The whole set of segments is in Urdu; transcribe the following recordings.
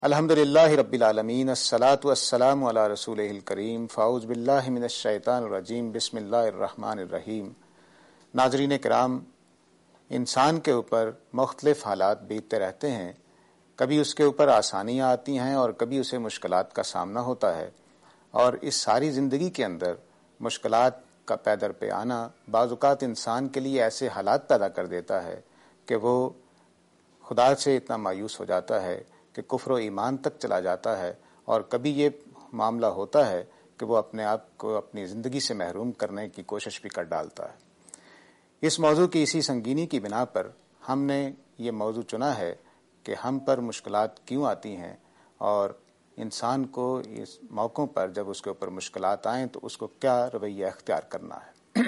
الحمدللہ رب العالمین الصلاۃ والسلام علی رسولہ الکریم فاعوذ باللہ من الشیطان الرجیم بسم اللہ الرحمن الرحیم۔ ناظرین کرام، انسان کے اوپر مختلف حالات بیتتے رہتے ہیں، کبھی اس کے اوپر آسانیاں آتی ہیں اور کبھی اسے مشکلات کا سامنا ہوتا ہے، اور اس ساری زندگی کے اندر مشکلات کا پے در پہ آنا بعض اوقات انسان کے لیے ایسے حالات پیدا کر دیتا ہے کہ وہ خدا سے اتنا مایوس ہو جاتا ہے کہ کفر و ایمان تک چلا جاتا ہے، اور کبھی یہ معاملہ ہوتا ہے کہ وہ اپنے آپ کو اپنی زندگی سے محروم کرنے کی کوشش بھی کر ڈالتا ہے۔ اس موضوع کی اسی سنگینی کی بنا پر ہم نے یہ موضوع چنا ہے کہ ہم پر مشکلات کیوں آتی ہیں، اور انسان کو اس موقعوں پر جب اس کے اوپر مشکلات آئیں تو اس کو کیا رویہ اختیار کرنا ہے۔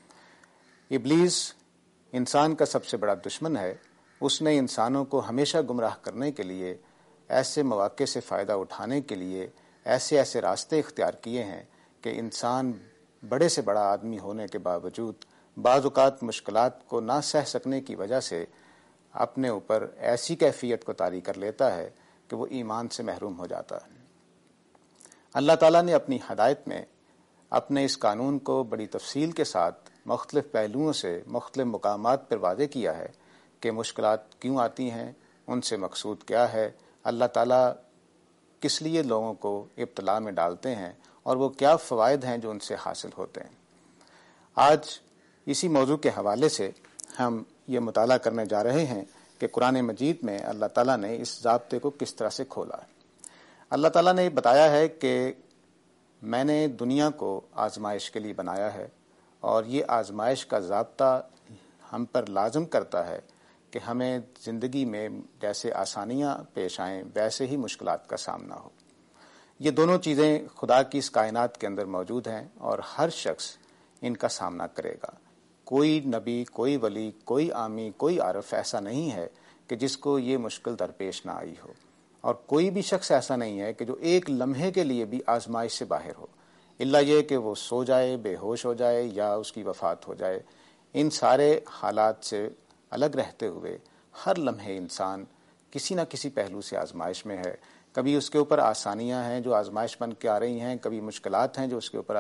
ابلیس انسان کا سب سے بڑا دشمن ہے۔ اس نے انسانوں کو ہمیشہ گمراہ کرنے کے لیے، ایسے مواقع سے فائدہ اٹھانے کے لیے ایسے راستے اختیار کیے ہیں کہ انسان بڑے سے بڑا آدمی ہونے کے باوجود بعض اوقات مشکلات کو نہ سہ سکنے کی وجہ سے اپنے اوپر ایسی کیفیت کو طاری کر لیتا ہے کہ وہ ایمان سے محروم ہو جاتا ہے۔ اللہ تعالیٰ نے اپنی ہدایت میں اپنے اس قانون کو بڑی تفصیل کے ساتھ مختلف پہلوؤں سے مختلف مقامات پر واضح کیا ہے کہ مشکلات کیوں آتی ہیں، ان سے مقصود کیا ہے، اللہ تعالیٰ کس لیے لوگوں کو ابتلا میں ڈالتے ہیں، اور وہ کیا فوائد ہیں جو ان سے حاصل ہوتے ہیں۔ آج اسی موضوع کے حوالے سے ہم یہ مطالعہ کرنے جا رہے ہیں کہ قرآن مجید میں اللہ تعالیٰ نے اس ضابطے کو کس طرح سے کھولا ہے۔ اللہ تعالیٰ نے بتایا ہے کہ میں نے دنیا کو آزمائش کے لیے بنایا ہے، اور یہ آزمائش کا ضابطہ ہم پر لازم کرتا ہے کہ ہمیں زندگی میں جیسے آسانیاں پیش آئیں ویسے ہی مشکلات کا سامنا ہو۔ یہ دونوں چیزیں خدا کی اس کائنات کے اندر موجود ہیں، اور ہر شخص ان کا سامنا کرے گا۔ کوئی نبی، کوئی ولی، کوئی عامی، کوئی عارف ایسا نہیں ہے کہ جس کو یہ مشکل درپیش نہ آئی ہو، اور کوئی بھی شخص ایسا نہیں ہے کہ جو ایک لمحے کے لیے بھی آزمائش سے باہر ہو، الا یہ کہ وہ سو جائے، بے ہوش ہو جائے، یا اس کی وفات ہو جائے۔ ان سارے حالات سے الگ رہتے ہوئے ہر لمحے انسان کسی نہ کسی پہلو سے آزمائش میں ہے۔ کبھی اس کے اوپر آسانیاں ہیں جو آزمائش بن کے آ رہی ہیں، کبھی مشکلات ہیں جو اس کے اوپر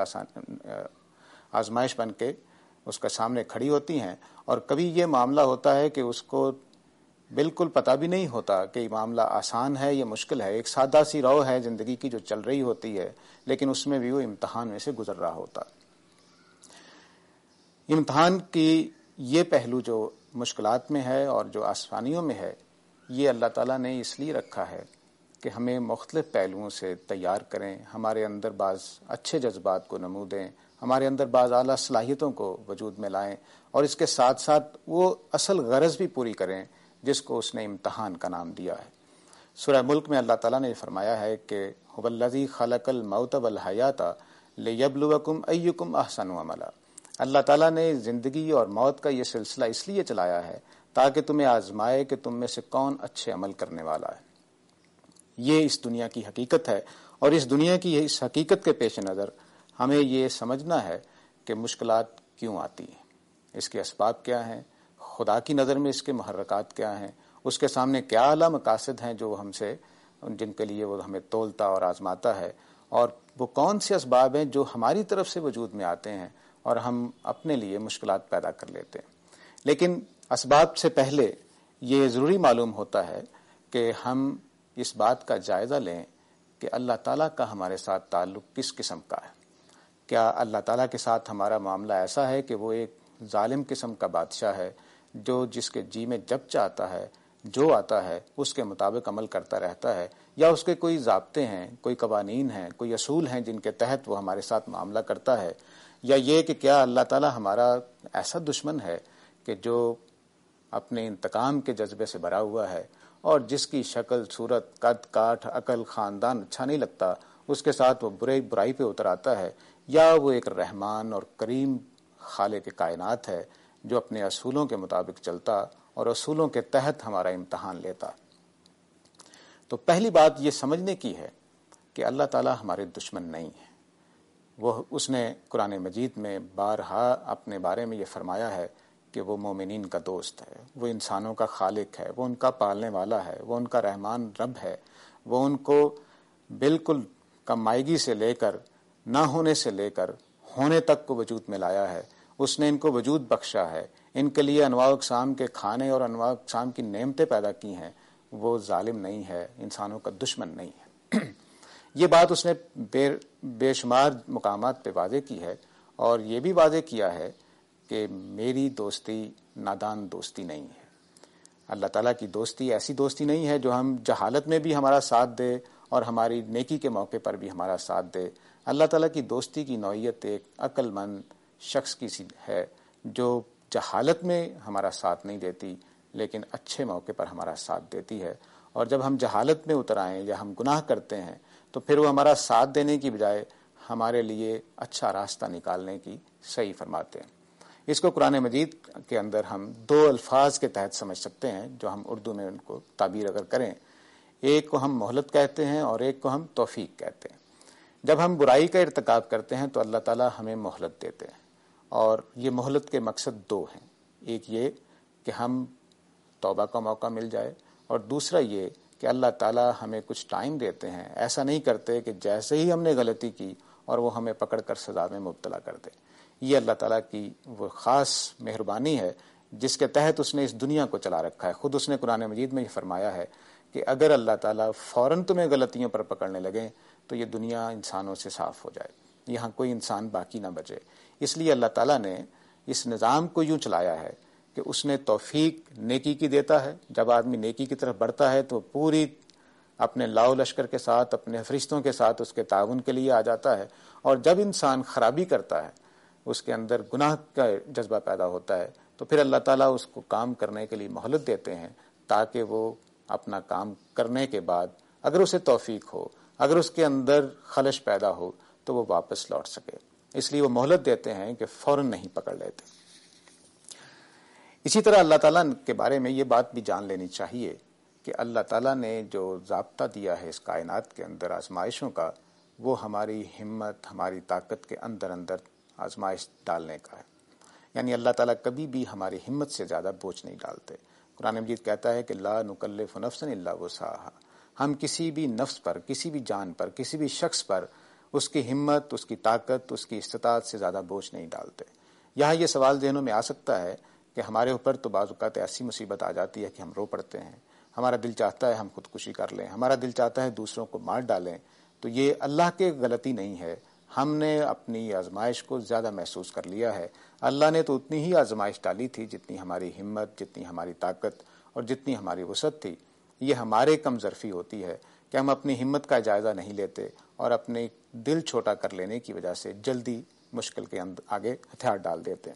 آزمائش بن کے اس کا سامنے کھڑی ہوتی ہیں، اور کبھی یہ معاملہ ہوتا ہے کہ اس کو بالکل پتہ بھی نہیں ہوتا کہ یہ معاملہ آسان ہے یا مشکل ہے۔ ایک سادہ سی رو ہے زندگی کی جو چل رہی ہوتی ہے، لیکن اس میں بھی وہ امتحان میں سے گزر رہا ہوتا۔ امتحان کی یہ پہلو جو مشکلات میں ہے اور جو آسانیوں میں ہے، یہ اللہ تعالیٰ نے اس لیے رکھا ہے کہ ہمیں مختلف پہلوؤں سے تیار کریں، ہمارے اندر بعض اچھے جذبات کو نمو دیں، ہمارے اندر بعض اعلیٰ صلاحیتوں کو وجود میں لائیں، اور اس کے ساتھ ساتھ وہ اصل غرض بھی پوری کریں جس کو اس نے امتحان کا نام دیا ہے۔ سورہ ملک میں اللہ تعالیٰ نے فرمایا ہے کہ هو الذی خلق الموت والحیات لیبلوکم ایکم احسن عملا۔ اللہ تعالیٰ نے زندگی اور موت کا یہ سلسلہ اس لیے چلایا ہے تاکہ تمہیں آزمائے کہ تم میں سے کون اچھے عمل کرنے والا ہے۔ یہ اس دنیا کی حقیقت ہے، اور اس دنیا کی اس حقیقت کے پیش نظر ہمیں یہ سمجھنا ہے کہ مشکلات کیوں آتی ہیں، اس کے اسباب کیا ہیں، خدا کی نظر میں اس کے محرکات کیا ہیں، اس کے سامنے کیا اعلیٰ مقاصد ہیں جو ہم سے، جن کے لیے وہ ہمیں تولتا اور آزماتا ہے، اور وہ کون سے اسباب ہیں جو ہماری طرف سے وجود میں آتے ہیں اور ہم اپنے لیے مشکلات پیدا کر لیتے ہیں۔ لیکن اسباب سے پہلے یہ ضروری معلوم ہوتا ہے کہ ہم اس بات کا جائزہ لیں کہ اللہ تعالیٰ کا ہمارے ساتھ تعلق کس قسم کا ہے۔ کیا اللہ تعالیٰ کے ساتھ ہمارا معاملہ ایسا ہے کہ وہ ایک ظالم قسم کا بادشاہ ہے جو جس کے جی میں جب چاہتا ہے، جو آتا ہے اس کے مطابق عمل کرتا رہتا ہے، یا اس کے کوئی ضابطے ہیں، کوئی قوانین ہیں، کوئی اصول ہیں جن کے تحت وہ ہمارے ساتھ معاملہ کرتا ہے، یا یہ کہ کیا اللہ تعالیٰ ہمارا ایسا دشمن ہے کہ جو اپنے انتقام کے جذبے سے بھرا ہوا ہے، اور جس کی شکل، صورت، قد کاٹ، عقل، خاندان اچھا نہیں لگتا، اس کے ساتھ وہ برائی پہ اتر آتا ہے، یا وہ ایک رحمان اور کریم خالق کائنات ہے جو اپنے اصولوں کے مطابق چلتا اور اصولوں کے تحت ہمارا امتحان لیتا۔ تو پہلی بات یہ سمجھنے کی ہے کہ اللہ تعالیٰ ہمارے دشمن نہیں ہے۔ اس نے قرآن مجید میں بارہا اپنے بارے میں یہ فرمایا ہے کہ وہ مومنین کا دوست ہے، وہ انسانوں کا خالق ہے، وہ ان کا پالنے والا ہے، وہ ان کا رحمان رب ہے، وہ ان کو بالکل کم مائگی سے لے کر نہ ہونے سے لے کر ہونے تک کو وجود میں لایا ہے. اس نے ان کو وجود بخشا ہے, ان کے لیے انواع اقسام کے کھانے اور انواع اقسام کی نعمتیں پیدا کی ہیں. وہ ظالم نہیں ہے, انسانوں کا دشمن نہیں ہے. یہ بات اس نے بے شمار مقامات پہ واضح کی ہے, اور یہ بھی واضح کیا ہے کہ میری دوستی نادان دوستی نہیں ہے. اللہ تعالیٰ کی دوستی ایسی دوستی نہیں ہے جو ہم جہالت میں بھی ہمارا ساتھ دے اور ہماری نیکی کے موقع پر بھی ہمارا ساتھ دے. اللہ تعالیٰ کی دوستی کی نوعیت ایک عقل مند شخص کی سی ہے جو جہالت میں ہمارا ساتھ نہیں دیتی لیکن اچھے موقع پر ہمارا ساتھ دیتی ہے. اور جب ہم جہالت میں اتر آئیں یا ہم گناہ کرتے ہیں تو پھر وہ ہمارا ساتھ دینے کی بجائے ہمارے لیے اچھا راستہ نکالنے کی صحیح فرماتے ہیں. اس کو قرآن مجید کے اندر ہم دو الفاظ کے تحت سمجھ سکتے ہیں جو ہم اردو میں ان کو تعبیر اگر کریں. ایک کو ہم مہلت کہتے ہیں اور ایک کو ہم توفیق کہتے ہیں. جب ہم برائی کا ارتکاب کرتے ہیں تو اللہ تعالیٰ ہمیں مہلت دیتے ہیں, اور یہ مہلت کے مقصد دو ہیں. ایک یہ کہ ہم توبہ کا موقع مل جائے, اور دوسرا یہ کہ اللہ تعالیٰ ہمیں کچھ ٹائم دیتے ہیں. ایسا نہیں کرتے کہ جیسے ہی ہم نے غلطی کی اور وہ ہمیں پکڑ کر سزا میں مبتلا کر دے. یہ اللہ تعالیٰ کی وہ خاص مہربانی ہے جس کے تحت اس نے اس دنیا کو چلا رکھا ہے. خود اس نے قرآن مجید میں یہ فرمایا ہے کہ اگر اللہ تعالیٰ فوراً تمہیں غلطیوں پر پکڑنے لگیں تو یہ دنیا انسانوں سے صاف ہو جائے, یہاں کوئی انسان باقی نہ بچے. اس لیے اللہ تعالیٰ نے اس نظام کو یوں چلایا ہے کہ اس نے توفیق نیکی کی دیتا ہے. جب آدمی نیکی کی طرف بڑھتا ہے تو پوری اپنے لاؤ لشکر کے ساتھ, اپنے فرشتوں کے ساتھ اس کے تعاون کے لیے آ جاتا ہے. اور جب انسان خرابی کرتا ہے, اس کے اندر گناہ کا جذبہ پیدا ہوتا ہے, تو پھر اللہ تعالیٰ اس کو کام کرنے کے لیے مہلت دیتے ہیں تاکہ وہ اپنا کام کرنے کے بعد اگر اسے توفیق ہو, اگر اس کے اندر خلش پیدا ہو تو وہ واپس لوٹ سکے. اس لیے وہ مہلت دیتے ہیں کہ فوراً نہیں پکڑ لیتے. اسی طرح اللہ تعالیٰ کے بارے میں یہ بات بھی جان لینی چاہیے کہ اللہ تعالیٰ نے جو ضابطہ دیا ہے اس کائنات کے اندر آزمائشوں کا, وہ ہماری ہمت, ہماری طاقت کے اندر اندر آزمائش ڈالنے کا ہے. یعنی اللہ تعالیٰ کبھی بھی ہماری ہمت سے زیادہ بوجھ نہیں ڈالتے. قرآن مجید کہتا ہے کہ لا نکلف نفسا الا وسعها. ہم کسی بھی نفس پر, کسی بھی جان پر, کسی بھی شخص پر اس کی ہمت, اس کی طاقت, اس کی استطاعت سے زیادہ بوجھ نہیں ڈالتے. یہاں یہ سوال ذہنوں میں آ سکتا ہے کہ ہمارے اوپر تو بعض اوقات ایسی مصیبت آ جاتی ہے کہ ہم رو پڑتے ہیں, ہمارا دل چاہتا ہے ہم خودکشی کر لیں, ہمارا دل چاہتا ہے دوسروں کو مار ڈالیں. تو یہ اللہ کی غلطی نہیں ہے, ہم نے اپنی آزمائش کو زیادہ محسوس کر لیا ہے. اللہ نے تو اتنی ہی آزمائش ڈالی تھی جتنی ہماری ہمت, جتنی ہماری طاقت اور جتنی ہماری وسعت تھی. یہ ہمارے کم ظرفی ہوتی ہے کہ ہم اپنی ہمت کا جائزہ نہیں لیتے اور اپنے دل چھوٹا کر لینے کی وجہ سے جلدی مشکل کے آگے ہتھیار ڈال دیتے ہیں.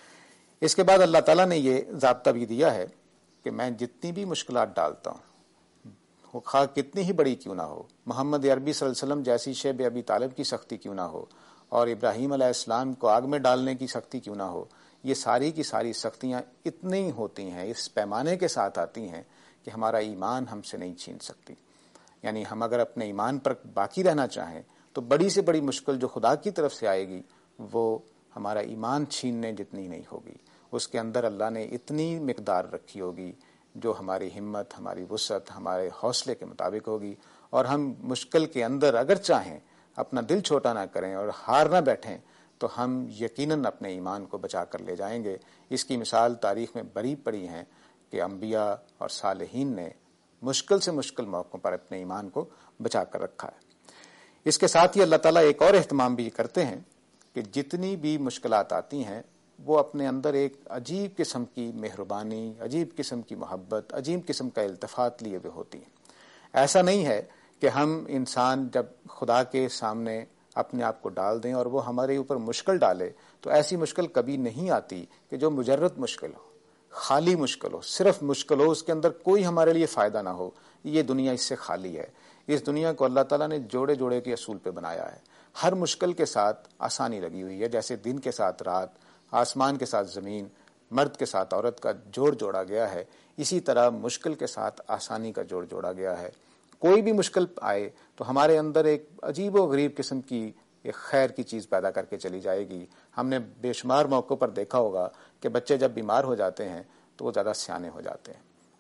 اس کے بعد اللہ تعالیٰ نے یہ ضابطہ بھی دیا ہے کہ میں جتنی بھی مشکلات ڈالتا ہوں, خواہ کتنی ہی بڑی کیوں نہ ہو, محمد عربی صلی اللہ علیہ وسلم جیسی شیب ابی طالب کی سختی کیوں نہ ہو, اور ابراہیم علیہ السلام کو آگ میں ڈالنے کی سختی کیوں نہ ہو, یہ ساری کی ساری سختیاں اتنی ہوتی ہیں, اس پیمانے کے ساتھ آتی ہیں کہ ہمارا ایمان ہم سے نہیں چھین سکتی. یعنی ہم اگر اپنے ایمان پر باقی رہنا چاہیں تو بڑی سے بڑی مشکل جو خدا کی طرف سے آئے گی وہ ہمارا ایمان چھیننے جتنی نہیں ہوگی. اس کے اندر اللہ نے اتنی مقدار رکھی ہوگی جو ہماری ہمت, ہماری وسعت, ہمارے حوصلے کے مطابق ہوگی. اور ہم مشکل کے اندر اگر چاہیں اپنا دل چھوٹا نہ کریں اور ہار نہ بیٹھیں تو ہم یقیناً اپنے ایمان کو بچا کر لے جائیں گے. اس کی مثال تاریخ میں بڑی پڑی ہیں کہ انبیاء اور صالحین نے مشکل سے مشکل موقعوں پر اپنے ایمان کو بچا کر رکھا ہے. اس کے ساتھ ہی اللہ تعالیٰ ایک اور اہتمام بھی کرتے ہیں کہ جتنی بھی مشکلات آتی ہیں وہ اپنے اندر ایک عجیب قسم کی مہربانی, عجیب قسم کی محبت, عجیب قسم کا التفات لیے ہوئے ہوتی ہیں. ایسا نہیں ہے کہ ہم انسان جب خدا کے سامنے اپنے آپ کو ڈال دیں اور وہ ہمارے اوپر مشکل ڈالے تو ایسی مشکل کبھی نہیں آتی کہ جو مجرد مشکل ہو, خالی مشکل ہو, صرف مشکل ہو, اس کے اندر کوئی ہمارے لیے فائدہ نہ ہو. یہ دنیا اس سے خالی ہے. اس دنیا کو اللہ تعالیٰ نے جوڑے جوڑے کے اصول پہ بنایا ہے. ہر مشکل کے ساتھ آسانی لگی ہوئی ہے. جیسے دن کے ساتھ رات, آسمان کے ساتھ زمین, مرد کے ساتھ عورت کا جوڑ جوڑا گیا ہے, اسی طرح مشکل کے ساتھ آسانی کا جوڑ جوڑا گیا ہے. کوئی بھی مشکل آئے تو ہمارے اندر ایک عجیب و غریب قسم کی ایک خیر کی چیز پیدا کر کے چلی جائے گی. ہم نے بے شمار موقعوں پر دیکھا ہوگا کہ بچے جب بیمار ہو جاتے ہیں تو وہ زیادہ سیانے ہو جاتے ہیں.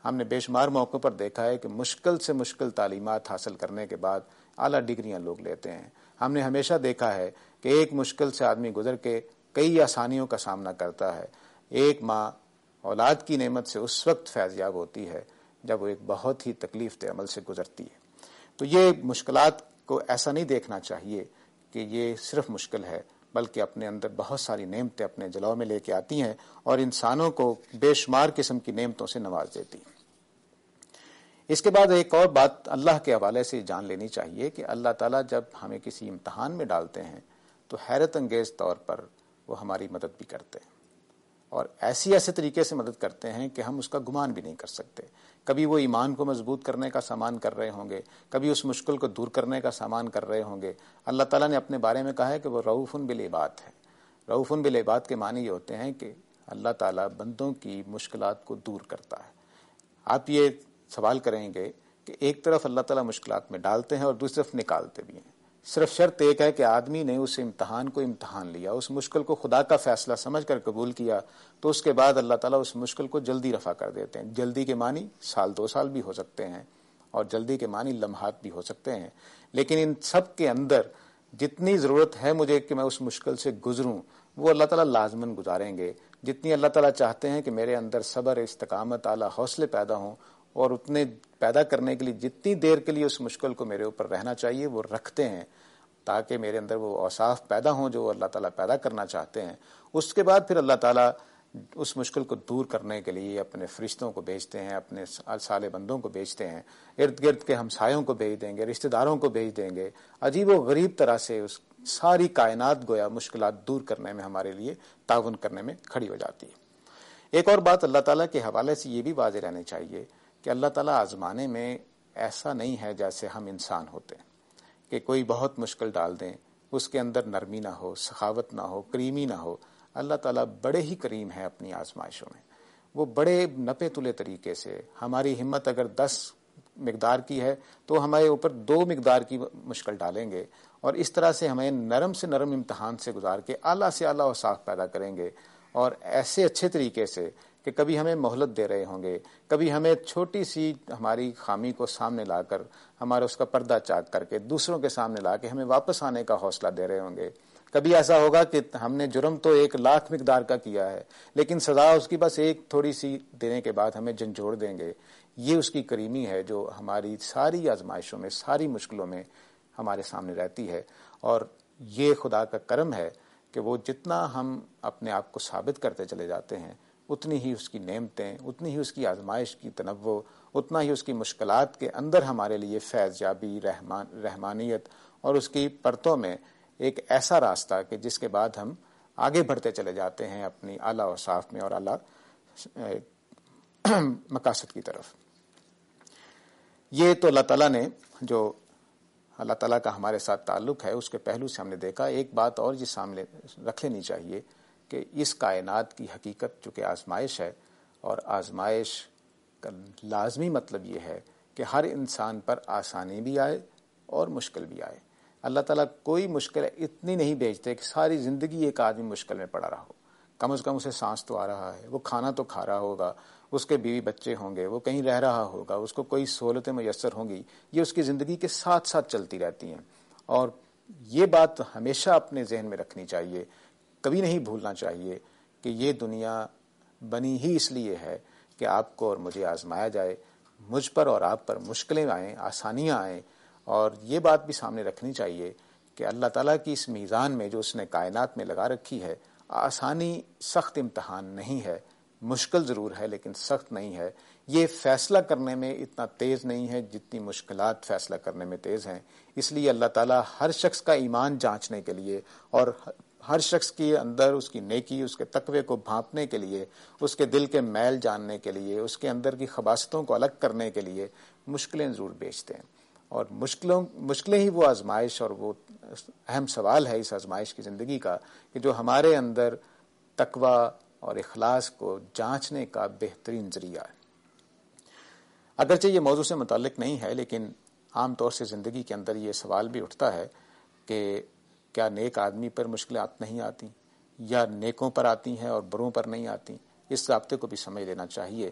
ہم نے بے شمار موقعوں پر دیکھا ہے کہ مشکل سے مشکل تعلیمات حاصل کرنے کے بعد اعلیٰ ڈگریاں لوگ لیتے ہیں۔ ہم نے ہمیشہ دیکھا ہے کہ ایک مشکل سے آدمی گزر کے کئی آسانیوں کا سامنا کرتا ہے۔ ایک ماں اولاد کی نعمت سے اس وقت فیض یاب ہوتی ہے جب وہ ایک بہت ہی تکلیف دہ عمل سے گزرتی ہے۔ تو یہ مشکلات کو ایسا نہیں دیکھنا چاہیے کہ یہ صرف مشکل ہے، بلکہ اپنے اندر بہت ساری نعمتیں اپنے جلوہ میں لے کے آتی ہیں اور انسانوں کو بے شمار قسم کی نعمتوں سے نواز دیتی ہیں۔ اس کے بعد ایک اور بات اللہ کے حوالے سے جان لینی چاہیے کہ اللہ تعالیٰ جب ہمیں کسی امتحان میں ڈالتے ہیں تو حیرت انگیز طور پر وہ ہماری مدد بھی کرتے ہیں، اور ایسے طریقے سے مدد کرتے ہیں کہ ہم اس کا گمان بھی نہیں کر سکتے۔ کبھی وہ ایمان کو مضبوط کرنے کا سامان کر رہے ہوں گے، کبھی اس مشکل کو دور کرنے کا سامان کر رہے ہوں گے۔ اللہ تعالیٰ نے اپنے بارے میں کہا ہے کہ وہ رؤوف بالعباد ہے۔ رؤوف بالعباد کے معنی یہ ہوتے ہیں کہ اللہ تعالیٰ بندوں کی مشکلات کو دور کرتا ہے۔ آپ یہ سوال کریں گے کہ ایک طرف اللہ تعالیٰ مشکلات میں ڈالتے ہیں اور دوسری طرف نکالتے بھی ہیں۔ صرف شرط ایک ہے کہ آدمی نے اس امتحان کو امتحان لیا، اس مشکل کو خدا کا فیصلہ سمجھ کر قبول کیا، تو اس کے بعد اللہ تعالیٰ اس مشکل کو جلدی رفع کر دیتے ہیں۔ جلدی کے معنی سال 2 سال بھی ہو سکتے ہیں، اور جلدی کے معنی لمحات بھی ہو سکتے ہیں، لیکن ان سب کے اندر جتنی ضرورت ہے مجھے کہ میں اس مشکل سے گزروں، وہ اللہ تعالیٰ لازماً گزاریں گے۔ جتنی اللہ تعالیٰ چاہتے ہیں کہ میرے اندر صبر، استقامت، اعلیٰ حوصلے پیدا ہوں، اور اتنے پیدا کرنے کے لیے جتنی دیر کے لیے اس مشکل کو میرے اوپر رہنا چاہیے وہ رکھتے ہیں، تاکہ میرے اندر وہ اوصاف پیدا ہوں جو اللہ تعالیٰ پیدا کرنا چاہتے ہیں۔ اس کے بعد پھر اللہ تعالیٰ اس مشکل کو دور کرنے کے لیے اپنے فرشتوں کو بھیجتے ہیں، اپنے صالح بندوں کو بھیجتے ہیں، ارد گرد کے ہمسایوں کو بھیج دیں گے، رشتہ داروں کو بھیج دیں گے۔ عجیب و غریب طرح سے اس ساری کائنات گویا مشکلات دور کرنے میں ہمارے لیے تعاون کرنے میں کھڑی ہو جاتی ہے۔ ایک اور بات اللہ تعالیٰ کے حوالے سے یہ بھی واضح رہنی چاہیے کہ اللہ تعالیٰ آزمانے میں ایسا نہیں ہے جیسے ہم انسان ہوتے ہیں کہ کوئی بہت مشکل ڈال دیں، اس کے اندر نرمی نہ ہو، سخاوت نہ ہو، کریمی نہ ہو۔ اللہ تعالیٰ بڑے ہی کریم ہے اپنی آزمائشوں میں۔ وہ بڑے نپے تلے طریقے سے، ہماری ہمت اگر 10 مقدار کی ہے تو ہمارے اوپر 2 مقدار کی مشکل ڈالیں گے، اور اس طرح سے ہمیں نرم سے نرم امتحان سے گزار کے اعلیٰ سے اعلیٰ اوصاف پیدا کریں گے، اور ایسے اچھے طریقے سے کہ کبھی ہمیں مہلت دے رہے ہوں گے، کبھی ہمیں چھوٹی سی ہماری خامی کو سامنے لا کر، ہمارا اس کا پردہ چاک کر کے دوسروں کے سامنے لا کے ہمیں واپس آنے کا حوصلہ دے رہے ہوں گے۔ کبھی ایسا ہوگا کہ ہم نے جرم تو 1,00,000 مقدار کا کیا ہے، لیکن سزا اس کی بس ایک تھوڑی سی دینے کے بعد ہمیں جھنجھوڑ دیں گے۔ یہ اس کی کریمی ہے جو ہماری ساری آزمائشوں میں، ساری مشکلوں میں ہمارے سامنے رہتی ہے، اور یہ خدا کا کرم ہے کہ وہ جتنا ہم اپنے آپ کو ثابت کرتے چلے جاتے ہیں، اتنی ہی اس کی نعمتیں، اتنی ہی اس کی آزمائش کی تنوع، اتنا ہی اس کی مشکلات کے اندر ہمارے لیے فیض یابی، رحمانیت، اور اس کی پرتوں میں ایک ایسا راستہ کہ جس کے بعد ہم آگے بڑھتے چلے جاتے ہیں اپنی اعلیٰ اوصاف میں اور اعلیٰ مقاصد کی طرف۔ یہ تو اللہ تعالیٰ نے، جو اللہ تعالیٰ کا ہمارے ساتھ تعلق ہے اس کے پہلو سے ہم نے دیکھا۔ ایک بات اور جس سامنے رکھ لینی چاہیے کہ اس کائنات کی حقیقت چونکہ آزمائش ہے، اور آزمائش کا لازمی مطلب یہ ہے کہ ہر انسان پر آسانی بھی آئے اور مشکل بھی آئے۔ اللہ تعالیٰ کوئی مشکل اتنی نہیں بھیجتے کہ ساری زندگی ایک آدمی مشکل میں پڑا رہا ہو۔ کم از کم اسے سانس تو آ رہا ہے، وہ کھانا تو کھا رہا ہوگا، اس کے بیوی بچے ہوں گے، وہ کہیں رہ رہا ہوگا، اس کو کوئی سہولتیں میسر ہوں گی۔ یہ اس کی زندگی کے ساتھ ساتھ چلتی رہتی ہیں، اور یہ بات ہمیشہ اپنے ذہن میں رکھنی چاہیے، کبھی نہیں بھولنا چاہیے کہ یہ دنیا بنی ہی اس لیے ہے کہ آپ کو اور مجھے آزمایا جائے، مجھ پر اور آپ پر مشکلیں آئیں، آسانیاں آئیں۔ اور یہ بات بھی سامنے رکھنی چاہیے کہ اللہ تعالیٰ کی اس میزان میں جو اس نے کائنات میں لگا رکھی ہے، آسانی سخت امتحان نہیں ہے، مشکل ضرور ہے لیکن سخت نہیں ہے۔ یہ فیصلہ کرنے میں اتنا تیز نہیں ہے جتنی مشکلات فیصلہ کرنے میں تیز ہیں۔ اس لیے اللہ تعالیٰ ہر شخص کا ایمان جانچنے کے لیے، اور ہر شخص کے اندر اس کی نیکی، اس کے تقوی کو بھانپنے کے لیے، اس کے دل کے میل جاننے کے لیے، اس کے اندر کی خباثتوں کو الگ کرنے کے لیے مشکلیں ضرور بھیجتے ہیں۔ اور مشکلیں ہی وہ آزمائش اور وہ اہم سوال ہے اس آزمائش کی زندگی کا کہ جو ہمارے اندر تقوی اور اخلاص کو جانچنے کا بہترین ذریعہ ہے۔ اگرچہ یہ موضوع سے متعلق نہیں ہے، لیکن عام طور سے زندگی کے اندر یہ سوال بھی اٹھتا ہے کہ کیا نیک آدمی پر مشکلات نہیں آتی، یا نیکوں پر آتی ہیں اور بروں پر نہیں آتی؟ اس رابطے کو بھی سمجھ لینا چاہیے۔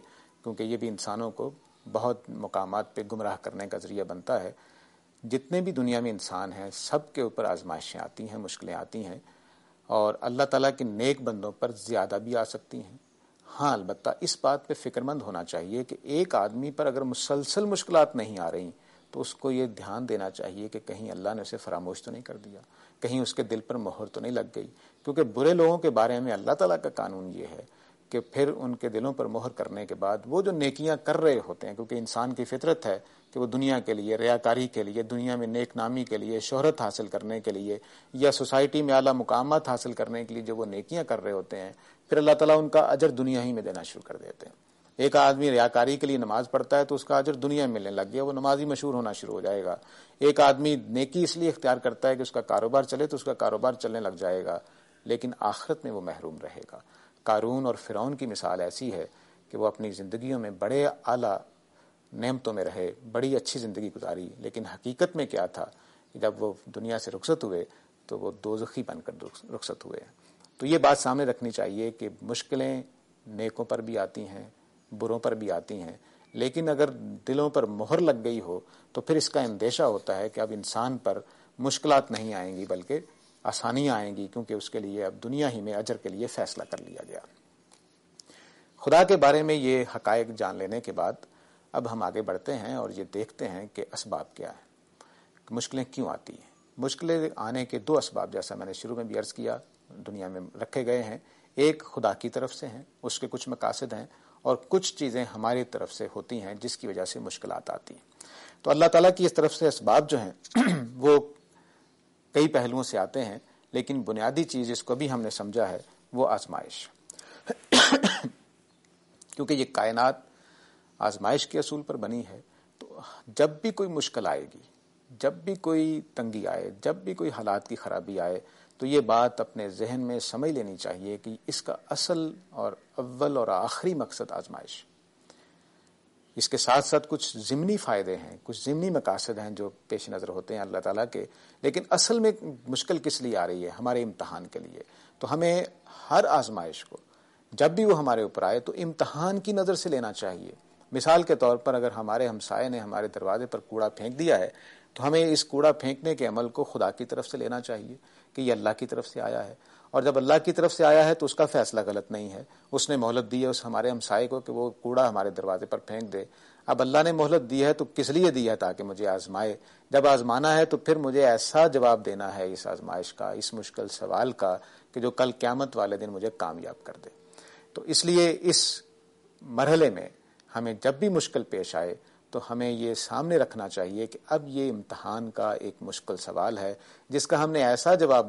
کیونکہ یہ بھی انسانوں کو بہت مقامات پہ گمراہ کرنے کا ذریعہ بنتا ہے. جتنے بھی دنیا میں انسان ہیں سب کے اوپر آزمائشیں آتی ہیں، مشکلیں آتی ہیں، اور اللہ تعالیٰ کے نیک بندوں پر زیادہ بھی آ سکتی ہیں. ہاں البتہ اس بات پہ فکر مند ہونا چاہیے کہ ایک آدمی پر اگر مسلسل مشکلات نہیں آ رہی تو اس کو یہ دھیان دینا چاہیے کہ کہیں اللہ نے اسے فراموش تو نہیں کر دیا، کہیں اس کے دل پر مہر تو نہیں لگ گئی. کیونکہ برے لوگوں کے بارے میں اللہ تعالیٰ کا قانون یہ ہے کہ پھر ان کے دلوں پر مہر کرنے کے بعد وہ جو نیکیاں کر رہے ہوتے ہیں، کیونکہ انسان کی فطرت ہے کہ وہ دنیا کے لیے، ریاکاری کے لیے، دنیا میں نیک نامی کے لیے، شہرت حاصل کرنے کے لیے، یا سوسائٹی میں اعلیٰ مقامات حاصل کرنے کے لیے جو وہ نیکیاں کر رہے ہوتے ہیں، پھر اللہ تعالیٰ ان کا اجر دنیا ہی میں دینا شروع کر دیتے ہیں. ایک آدمی ریاکاری کے لیے نماز پڑھتا ہے تو اس کا اجر دنیا میں ملنے لگ گیا، وہ نمازی مشہور ہونا شروع ہو جائے گا. ایک آدمی نیکی اس لیے اختیار کرتا ہے کہ اس کا کاروبار چلے تو اس کا کاروبار چلنے لگ جائے گا، لیکن آخرت میں وہ محروم رہے گا. قارون اور فرعون کی مثال ایسی ہے کہ وہ اپنی زندگیوں میں بڑے اعلیٰ نعمتوں میں رہے، بڑی اچھی زندگی گزاری، لیکن حقیقت میں کیا تھا کہ جب وہ دنیا سے رخصت ہوئے تو وہ دوزخی بن کر رخصت ہوئے. تو یہ بات سامنے رکھنی چاہیے کہ مشکلیں نیکوں پر بھی آتی ہیں، بروں پر بھی آتی ہیں، لیکن اگر دلوں پر مہر لگ گئی ہو تو پھر اس کا اندیشہ ہوتا ہے کہ اب انسان پر مشکلات نہیں آئیں گی بلکہ آسانیاں آئیں گی، کیونکہ اس کے لیے اب دنیا ہی میں اجر کے لیے فیصلہ کر لیا گیا. خدا کے بارے میں یہ حقائق جان لینے کے بعد اب ہم آگے بڑھتے ہیں اور یہ دیکھتے ہیں کہ اسباب کیا ہیں، مشکلیں کیوں آتی ہیں. مشکلیں آنے کے دو اسباب جیسا میں نے شروع میں بھی عرض کیا دنیا میں رکھے گئے ہیں. ایک خدا کی طرف سے ہیں، اس کے کچھ مقاصد ہیں، اور کچھ چیزیں ہماری طرف سے ہوتی ہیں جس کی وجہ سے مشکلات آتی ہیں. تو اللہ تعالیٰ کی اس طرف سے اسباب جو ہیں وہ کئی پہلوؤں سے آتے ہیں، لیکن بنیادی چیز جس کو بھی ہم نے سمجھا ہے وہ آزمائش. کیونکہ یہ کائنات آزمائش کے اصول پر بنی ہے، تو جب بھی کوئی مشکل آئے گی، جب بھی کوئی تنگی آئے، جب بھی کوئی حالات کی خرابی آئے، تو یہ بات اپنے ذہن میں سمجھ لینی چاہیے کہ اس کا اصل اور اول اور آخری مقصد آزمائش. اس کے ساتھ ساتھ کچھ ضمنی فائدے ہیں، کچھ ضمنی مقاصد ہیں جو پیش نظر ہوتے ہیں اللہ تعالیٰ کے، لیکن اصل میں مشکل کس لیے آ رہی ہے؟ ہمارے امتحان کے لیے. تو ہمیں ہر آزمائش کو جب بھی وہ ہمارے اوپر آئے تو امتحان کی نظر سے لینا چاہیے. مثال کے طور پر اگر ہمارے ہمسائے نے ہمارے دروازے پر کوڑا پھینک دیا ہے تو ہمیں اس کوڑا پھینکنے کے عمل کو خدا کی طرف سے لینا چاہیے کہ یہ اللہ کی طرف سے آیا ہے، اور جب اللہ کی طرف سے آیا ہے تو اس کا فیصلہ غلط نہیں ہے. اس نے مہلت دی ہے اس ہمارے ہمسائے کو کہ وہ کوڑا ہمارے دروازے پر پھینک دے. اب اللہ نے مہلت دی ہے تو کس لیے دی ہے؟ تاکہ مجھے آزمائے. جب آزمانا ہے تو پھر مجھے ایسا جواب دینا ہے اس آزمائش کا، اس مشکل سوال کا، کہ جو کل قیامت والے دن مجھے کامیاب کر دے. تو اس لیے اس مرحلے میں ہمیں جب بھی مشکل پیش آئے تو ہمیں یہ سامنے رکھنا چاہیے کہ اب یہ امتحان کا ایک مشکل سوال ہے جس کا ہم نے ایسا جواب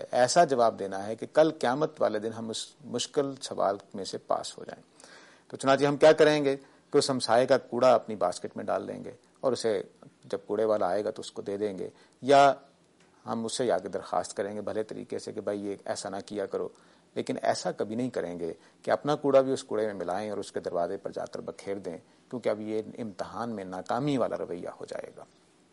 دینا ہے کہ کل قیامت والے دن ہم اس مشکل سوال میں سے پاس ہو جائیں. تو چنانچہ ہم کیا کریں گے کہ اس ہمسائے کا کوڑا اپنی باسکٹ میں ڈال دیں گے اور اسے جب کوڑے والا آئے گا تو اس کو دے دیں گے، یا ہم اس سے آگے درخواست کریں گے بھلے طریقے سے کہ بھائی یہ ایسا نہ کیا کرو. لیکن ایسا کبھی نہیں کریں گے کہ اپنا کوڑا بھی اس کوڑے میں ملائیں اور اس کے دروازے پر جا کر بکھیر دیں، کیونکہ اب یہ امتحان میں ناکامی والا رویہ ہو جائے گا.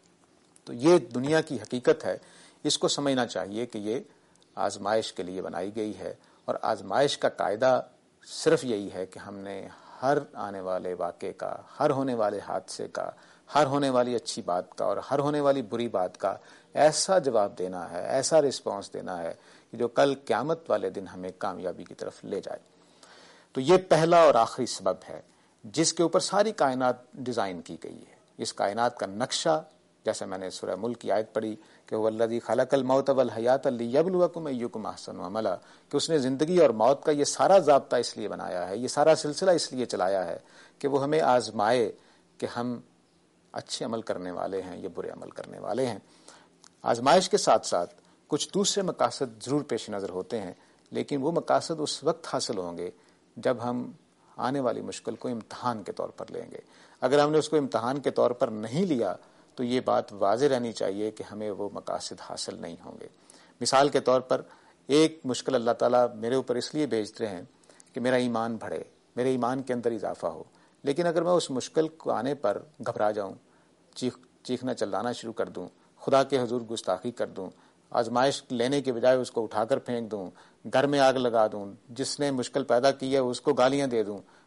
تو یہ دنیا کی حقیقت ہے، اس کو سمجھنا چاہیے کہ یہ آزمائش کے لیے بنائی گئی ہے، اور آزمائش کا قاعدہ صرف یہی ہے کہ ہم نے ہر آنے والے واقعے کا، ہر ہونے والے حادثے کا، ہر ہونے والی اچھی بات کا اور ہر ہونے والی بری بات کا ایسا جواب دینا ہے، ایسا رسپانس دینا ہے کہ جو کل قیامت والے دن ہمیں کامیابی کی طرف لے جائے. تو یہ پہلا اور آخری سبب ہے جس کے اوپر ساری کائنات ڈیزائن کی گئی ہے. اس کائنات کا نقشہ، جیسے میں نے سورہ ملک کی آیت پڑھی کہ هو الذی خلق الموت والحیات لیبلوکم ایکم احسن عملا، کہ اس نے زندگی اور موت کا یہ سارا ضابطہ اس لیے بنایا ہے، یہ سارا سلسلہ اس لیے چلایا ہے کہ وہ ہمیں آزمائے کہ ہم اچھے عمل کرنے والے ہیں یا برے عمل کرنے والے ہیں. آزمائش کے ساتھ ساتھ کچھ دوسرے مقاصد ضرور پیش نظر ہوتے ہیں، لیکن وہ مقاصد اس وقت حاصل ہوں گے جب ہم آنے والی مشکل کو امتحان کے طور پر لیں گے. اگر ہم نے اس کو امتحان کے طور پر نہیں لیا تو یہ بات واضح رہنی چاہیے کہ ہمیں وہ مقاصد حاصل نہیں ہوں گے. مثال کے طور پر ایک مشکل اللہ تعالیٰ میرے اوپر اس لیے بھیجتے ہیں کہ میرا ایمان بڑھے، میرے ایمان کے اندر اضافہ ہو. لیکن اگر میں اس مشکل کو آنے پر گھبرا جاؤں، چیخنا چلانا شروع کر دوں، خدا کے حضور گستاخی کر دوں، آزمائش لینے کے بجائے اس کو اٹھا کر پھینک دوں، گھر میں آگ لگا دوں، جس نے مشکل پیدا کی ہے اس کو گالیاں دے دوں،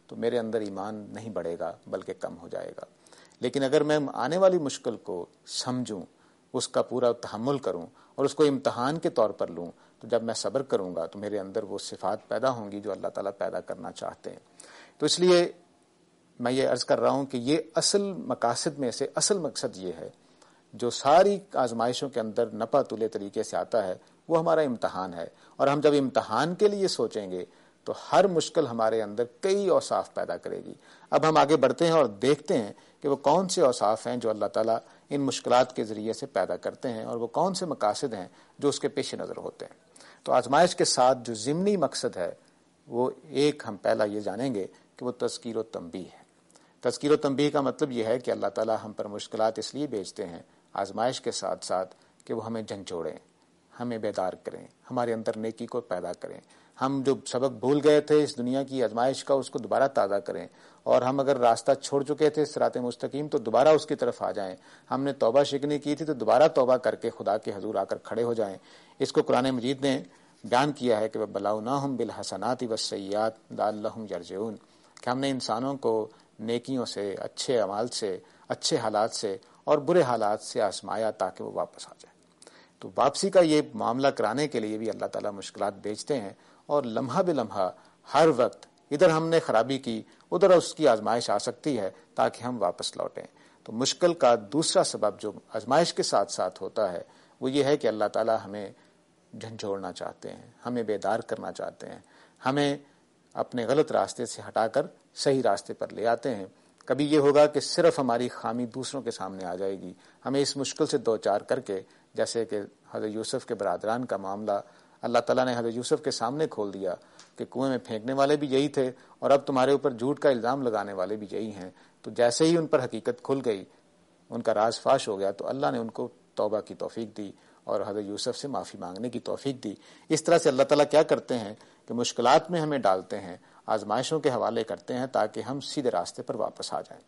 تو میرے اندر ایمان نہیں بڑھے گا بلکہ کم ہو جائے گا. لیکن اگر میں آنے والی مشکل کو سمجھوں، اس کا پورا تحمل کروں اور اس کو امتحان کے طور پر لوں، تو جب میں صبر کروں گا تو میرے اندر وہ صفات پیدا ہوں گی جو اللہ تعالیٰ پیدا کرنا چاہتے ہیں. تو اس لیے میں یہ عرض کر رہا ہوں کہ یہ اصل مقاصد میں سے اصل مقصد یہ ہے جو ساری آزمائشوں کے اندر نپا تلے طریقے سے آتا ہے، وہ ہمارا امتحان ہے. اور ہم جب امتحان کے لیے سوچیں گے تو ہر مشکل ہمارے اندر کئی اوصاف پیدا کرے گی. اب ہم آگے بڑھتے ہیں اور دیکھتے ہیں کہ وہ کون سے اوصاف ہیں جو اللہ تعالیٰ ان مشکلات کے ذریعے سے پیدا کرتے ہیں، اور وہ کون سے مقاصد ہیں جو اس کے پیش نظر ہوتے ہیں. تو آزمائش کے ساتھ جو ضمنی مقصد ہے وہ ایک ہم پہلا یہ جانیں گے کہ وہ تذکیر و تنبیہ ہے. تذکیر و تنبیہ کا مطلب یہ ہے کہ اللہ تعالیٰ ہم پر مشکلات اس لیے بھیجتے ہیں آزمائش کے ساتھ ساتھ کہ وہ ہمیں جھنجھوڑیں، ہمیں بیدار کریں، ہمارے اندر نیکی کو پیدا کریں. ہم جو سبق بھول گئے تھے اس دنیا کی آزمائش کا، اس کو دوبارہ تازہ کریں. اور ہم اگر راستہ چھوڑ چکے تھے صراط مستقیم تو دوبارہ اس کی طرف آ جائیں. ہم نے توبہ شکنی کی تھی تو دوبارہ توبہ کر کے خدا کے حضور آ کر کھڑے ہو جائیں. اس کو قرآن مجید نے بیان کیا ہے کہ وَبَلَوْنَاهُمْ بِالْحَسَنَاتِ وَالسَّيِّئَاتِ لَعَلَّهُمْ يَرْجِعُونَ، کہ ہم نے انسانوں کو نیکیوں سے، اچھے اعمال سے، اچھے حالات سے اور برے حالات سے آزمایا تاکہ وہ واپس آ جائیں. تو واپسی کا یہ معاملہ کرانے کے لیے بھی اللہ تعالیٰ مشکلات بھیجتے ہیں، اور لمحہ بے لمحہ ہر وقت ادھر ہم نے خرابی کی ادھر اس کی آزمائش آ سکتی ہے تاکہ ہم واپس لوٹیں. تو مشکل کا دوسرا سبب جو آزمائش کے ساتھ ساتھ ہوتا ہے وہ یہ ہے کہ اللہ تعالیٰ ہمیں جھنجھوڑنا چاہتے ہیں، ہمیں بیدار کرنا چاہتے ہیں، ہمیں اپنے غلط راستے سے ہٹا کر صحیح راستے پر لے آتے ہیں. کبھی یہ ہوگا کہ صرف ہماری خامی دوسروں کے سامنے آ جائے گی، ہمیں اس مشکل سے دو چار کر کے، جیسے کہ حضرت یوسف کے برادران کا معاملہ اللہ تعالیٰ نے حضرت یوسف کے سامنے کھول دیا کہ کنویں میں پھینکنے والے بھی یہی تھے اور اب تمہارے اوپر جھوٹ کا الزام لگانے والے بھی یہی ہیں. تو جیسے ہی ان پر حقیقت کھل گئی، ان کا راز فاش ہو گیا، تو اللہ نے ان کو توبہ کی توفیق دی اور حضرت یوسف سے معافی مانگنے کی توفیق دی. اس طرح سے اللہ تعالیٰ کیا کرتے ہیں کہ مشکلات میں ہمیں ڈالتے ہیں، آزمائشوں کے حوالے کرتے ہیں تاکہ ہم سیدھے راستے پر واپس آ جائیں.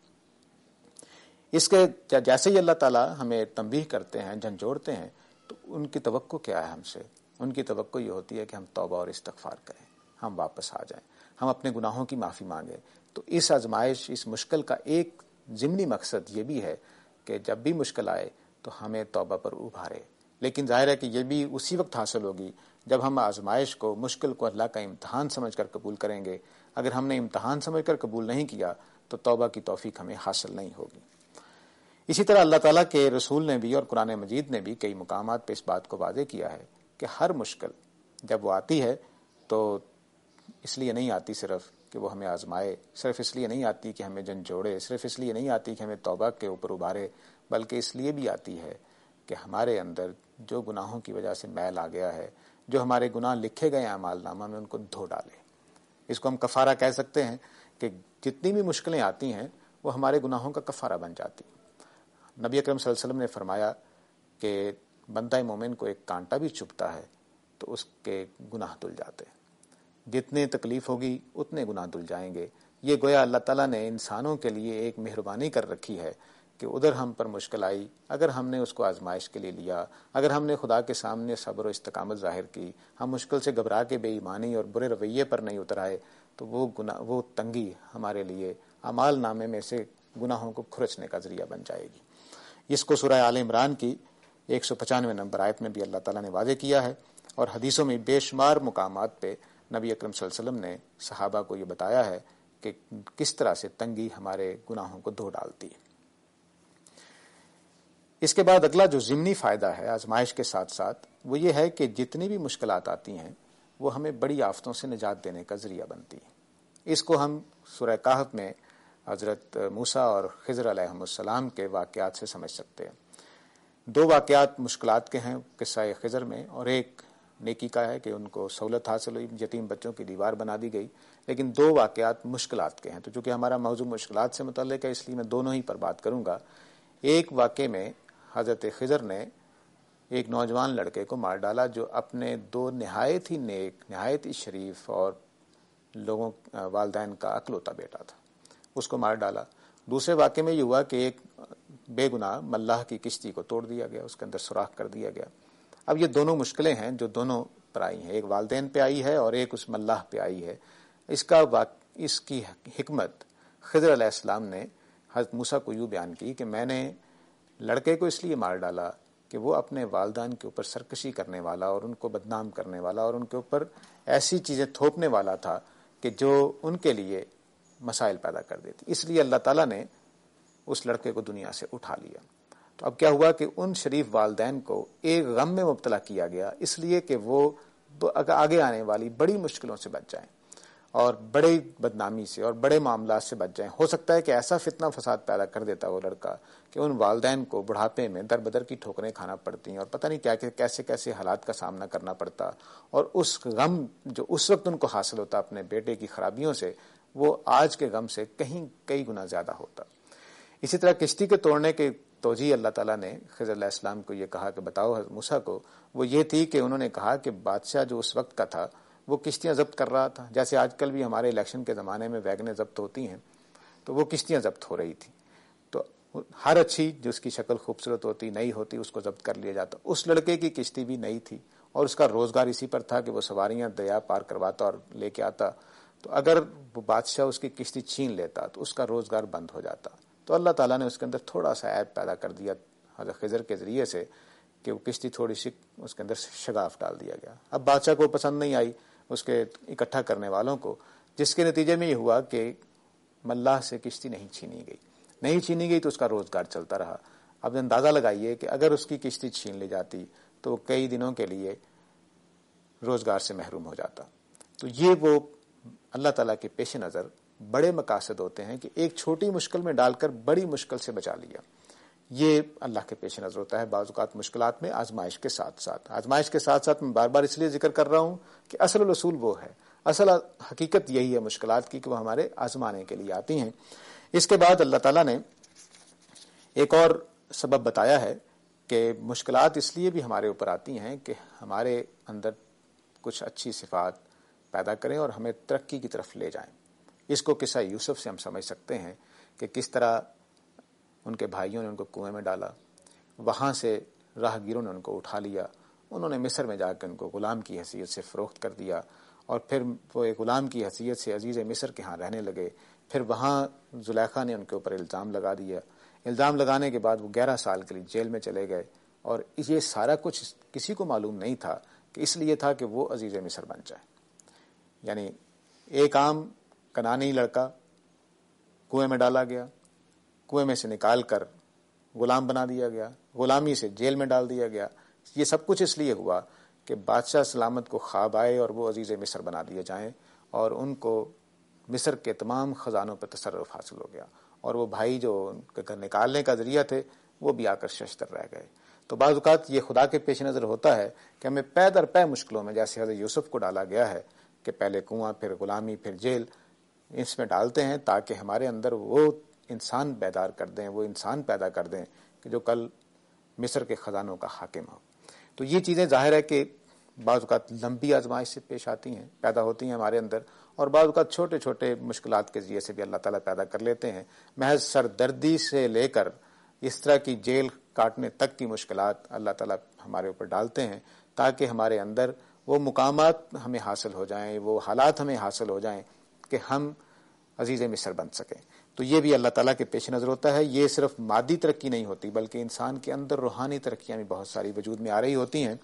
اس کے جیسے ہی اللہ تعالیٰ ہمیں تنبیہ کرتے ہیں، جھنجھوڑتے ہیں، تو ان کی توقع کیا ہے ہم سے؟ ان کی توقع یہ ہوتی ہے کہ ہم توبہ اور استغفار کریں، ہم واپس آ جائیں، ہم اپنے گناہوں کی معافی مانگیں. تو اس آزمائش، اس مشکل کا ایک ضمنی مقصد یہ بھی ہے کہ جب بھی مشکل آئے تو ہمیں توبہ پر ابھارے. لیکن ظاہر ہے کہ یہ بھی اسی وقت حاصل ہوگی جب ہم آزمائش کو، مشکل کو اللہ کا امتحان سمجھ کر قبول کریں گے. اگر ہم نے امتحان سمجھ کر قبول نہیں کیا تو توبہ کی توفیق ہمیں حاصل نہیں ہوگی. اسی طرح اللہ تعالیٰ کے رسول نے بھی اور قرآن مجید نے بھی کئی مقامات پہ اس بات کو واضح کیا ہے کہ ہر مشکل جب وہ آتی ہے تو اس لیے نہیں آتی صرف کہ وہ ہمیں آزمائے، صرف اس لیے نہیں آتی کہ ہمیں جھنجھوڑے، صرف اس لیے نہیں آتی کہ ہمیں توبہ کے اوپر ابھارے، بلکہ اس لیے بھی آتی ہے کہ ہمارے اندر جو گناہوں کی وجہ سے میل آ گیا ہے، جو ہمارے گناہ لکھے گئے اعمال نامہ میں، ان کو دھو ڈالے. اس کو ہم کفارہ کہہ سکتے ہیں کہ جتنی بھی مشکلیں آتی ہیں وہ ہمارے گناہوں کا کفارہ بن جاتی. نبی اکرم صلی اللہ علیہ وسلم نے فرمایا کہ بندہ مومن کو ایک کانٹا بھی چبھتا ہے تو اس کے گناہ دھل جاتے ہیں. جتنے تکلیف ہوگی اتنے گناہ دھل جائیں گے. یہ گویا اللہ تعالیٰ نے انسانوں کے لیے ایک مہربانی کر رکھی ہے کہ ادھر ہم پر مشکل آئی، اگر ہم نے اس کو آزمائش کے لیے لیا، اگر ہم نے خدا کے سامنے صبر و استقامت ظاہر کی، ہم مشکل سے گھبرا کے بے ایمانی اور برے رویے پر نہیں اتر آئے، تو وہ تنگی ہمارے لیے اعمال نامے میں سے گناہوں کو کھرچنے کا ذریعہ بن جائے گی. اس کو سورہ آل عمران کی 195 نمبر آیت میں بھی اللہ تعالیٰ نے واضح کیا ہے، اور حدیثوں میں بے شمار مقامات پہ نبی اکرم صلی اللہ علیہ وسلم نے صحابہ کو یہ بتایا ہے کہ کس طرح سے تنگی ہمارے گناہوں کو دھو ڈالتی ہے. اس کے بعد اگلا جو ضمنی فائدہ ہے آزمائش کے ساتھ ساتھ وہ یہ ہے کہ جتنی بھی مشکلات آتی ہیں وہ ہمیں بڑی آفتوں سے نجات دینے کا ذریعہ بنتی ہیں. اس کو ہم سورہ کہف میں حضرت موسیٰ اور خضر علیہ السلام کے واقعات سے سمجھ سکتے ہیں. دو واقعات مشکلات کے ہیں قصہ خضر میں، اور ایک نیکی کا ہے کہ ان کو سہولت حاصل ہوئی، یتیم بچوں کی دیوار بنا دی گئی. لیکن دو واقعات مشکلات کے ہیں، تو چونکہ ہمارا موضوع مشکلات سے متعلق ہے اس لیے میں دونوں ہی پر بات کروں گا. ایک واقعے میں حضرت خضر نے ایک نوجوان لڑکے کو مار ڈالا جو اپنے دو نہایت ہی نیک، نہایت ہی شریف اور لوگوں والدین کا اکلوتا بیٹا تھا، اس کو مار ڈالا. دوسرے واقعے میں یہ ہوا کہ ایک بے گناہ ملاح کی کشتی کو توڑ دیا گیا، اس کے اندر سوراخ کر دیا گیا. اب یہ دونوں مشکلیں ہیں جو دونوں پر آئی ہیں، ایک والدین پہ آئی ہے اور ایک اس ملاح پہ آئی ہے. اس کا اس کی حکمت خضر علیہ السلام نے حضرت موسیٰ کو یوں بیان کی کہ میں نے لڑکے کو اس لیے مار ڈالا کہ وہ اپنے والدین کے اوپر سرکشی کرنے والا اور ان کو بدنام کرنے والا اور ان کے اوپر ایسی چیزیں تھوپنے والا تھا کہ جو ان کے لیے مسائل پیدا کر دیتی. اس لیے اللہ تعالیٰ نے اس لڑکے کو دنیا سے اٹھا لیا. تو اب کیا ہوا کہ ان شریف والدین کو ایک غم میں مبتلا کیا گیا اس لیے کہ وہ آگے آنے والی بڑی مشکلوں سے بچ جائیں اور بڑے بدنامی سے اور بڑے معاملات سے بچ جائیں. ہو سکتا ہے کہ ایسا فتنہ فساد پیدا کر دیتا وہ لڑکا کہ ان والدین کو بڑھاپے میں در بدر کی ٹھوکریں کھانا پڑتی ہیں اور پتہ نہیں کیا کیسے کیسے حالات کا سامنا کرنا پڑتا, اور اس غم جو اس وقت ان کو حاصل ہوتا اپنے بیٹے کی خرابیوں سے, وہ آج کے غم سے کئی گنا زیادہ ہوتا. اسی طرح کشتی کے توڑنے کے توجیہ اللہ تعالیٰ نے خضر علیہ السلام کو یہ کہا کہ بتاؤ حضرت موسیٰ کو, وہ یہ تھی کہ انہوں نے کہا کہ بادشاہ جو اس وقت کا تھا وہ کشتیاں ضبط کر رہا تھا. جیسے آج کل بھی ہمارے الیکشن کے زمانے میں ویگنیں ضبط ہوتی ہیں, تو وہ کشتیاں ضبط ہو رہی تھی. تو ہر اچھی جو اس کی شکل خوبصورت ہوتی نئی ہوتی اس کو ضبط کر لیا جاتا. اس لڑکے کی کشتی بھی نئی تھی اور اس کا روزگار اسی پر تھا کہ وہ سواریاں دریا پار کرواتا اور لے کے آتا. تو اگر وہ بادشاہ اس کی کشتی چھین لیتا تو اس کا روزگار بند ہو جاتا. تو اللہ تعالیٰ نے اس کے اندر تھوڑا سا عیب پیدا کر دیا حضرت خضر کے ذریعے سے کہ وہ کشتی تھوڑی سی اس کے اندر شگاف ڈال دیا گیا. اب بادشاہ کو پسند نہیں آئی اس کے اکٹھا کرنے والوں کو, جس کے نتیجے میں یہ ہوا کہ ملاح سے کشتی نہیں چھینی گئی تو اس کا روزگار چلتا رہا. اب اندازہ لگائیے کہ اگر اس کی کشتی چھین لی جاتی تو وہ کئی دنوں کے لیے روزگار سے محروم ہو جاتا. تو یہ وہ اللہ تعالیٰ کے پیش نظر بڑے مقاصد ہوتے ہیں کہ ایک چھوٹی مشکل میں ڈال کر بڑی مشکل سے بچا لیا. یہ اللہ کے پیش نظر ہوتا ہے. بعض اوقات مشکلات میں آزمائش کے ساتھ ساتھ میں بار بار اس لیے ذکر کر رہا ہوں کہ اصل الاصول وہ ہے, اصل حقیقت یہی ہے مشکلات کی کہ وہ ہمارے آزمانے کے لیے آتی ہیں. اس کے بعد اللہ تعالیٰ نے ایک اور سبب بتایا ہے کہ مشکلات اس لیے بھی ہمارے اوپر آتی ہیں کہ ہمارے اندر کچھ اچھی صفات پیدا کریں اور ہمیں ترقی کی طرف لے جائیں. اس کو قصہ یوسف سے ہم سمجھ سکتے ہیں کہ کس طرح ان کے بھائیوں نے ان کو کنویں میں ڈالا, وہاں سے راہ گیروں نے ان کو اٹھا لیا, انہوں نے مصر میں جا کے ان کو غلام کی حیثیت سے فروخت کر دیا اور پھر وہ ایک غلام کی حیثیت سے عزیز مصر کے ہاں رہنے لگے. پھر وہاں زلیخا نے ان کے اوپر الزام لگا دیا. الزام لگانے کے بعد وہ 11 سال کے لیے جیل میں چلے گئے, اور یہ سارا کچھ کسی کو معلوم نہیں تھا کہ اس لیے تھا کہ وہ عزیز مصر بن جائے. یعنی ایک عام کنعانی لڑکا کنویں میں ڈالا گیا, کنویں میں سے نکال کر غلام بنا دیا گیا, غلامی سے جیل میں ڈال دیا گیا. یہ سب کچھ اس لیے ہوا کہ بادشاہ سلامت کو خواب آئے اور وہ عزیز مصر بنا دیے جائیں, اور ان کو مصر کے تمام خزانوں پر تصرف حاصل ہو گیا, اور وہ بھائی جو نکالنے کا ذریعہ تھے وہ بھی آ کر ششتر رہ گئے. تو بعض اوقات یہ خدا کے پیش نظر ہوتا ہے کہ ہمیں پے در پے مشکلوں میں, جیسے حضرت یوسف کو ڈالا گیا ہے کہ پہلے کنواں پھر غلامی پھر جیل, اس میں ڈالتے ہیں تاکہ ہمارے اندر وہ انسان بیدار کر دیں, وہ انسان پیدا کر دیں کہ جو کل مصر کے خزانوں کا حاکم ہو. تو یہ چیزیں ظاہر ہے کہ بعض اوقات لمبی آزمائش سے پیش آتی ہیں, پیدا ہوتی ہیں ہمارے اندر, اور بعض اوقات چھوٹے چھوٹے مشکلات کے ذریعے سے بھی اللہ تعالیٰ پیدا کر لیتے ہیں. محض سردردی سے لے کر اس طرح کی جیل کاٹنے تک کی مشکلات اللہ تعالیٰ ہمارے اوپر ڈالتے ہیں تاکہ ہمارے اندر وہ مقامات ہمیں حاصل ہو جائیں, وہ حالات ہمیں حاصل ہو جائیں کہ ہم عزیز مصر بن سکیں. تو یہ بھی اللہ تعالیٰ کے پیش نظر ہوتا ہے. یہ صرف مادی ترقی نہیں ہوتی بلکہ انسان کے اندر روحانی ترقیاں بھی بہت ساری وجود میں آ رہی ہوتی ہیں.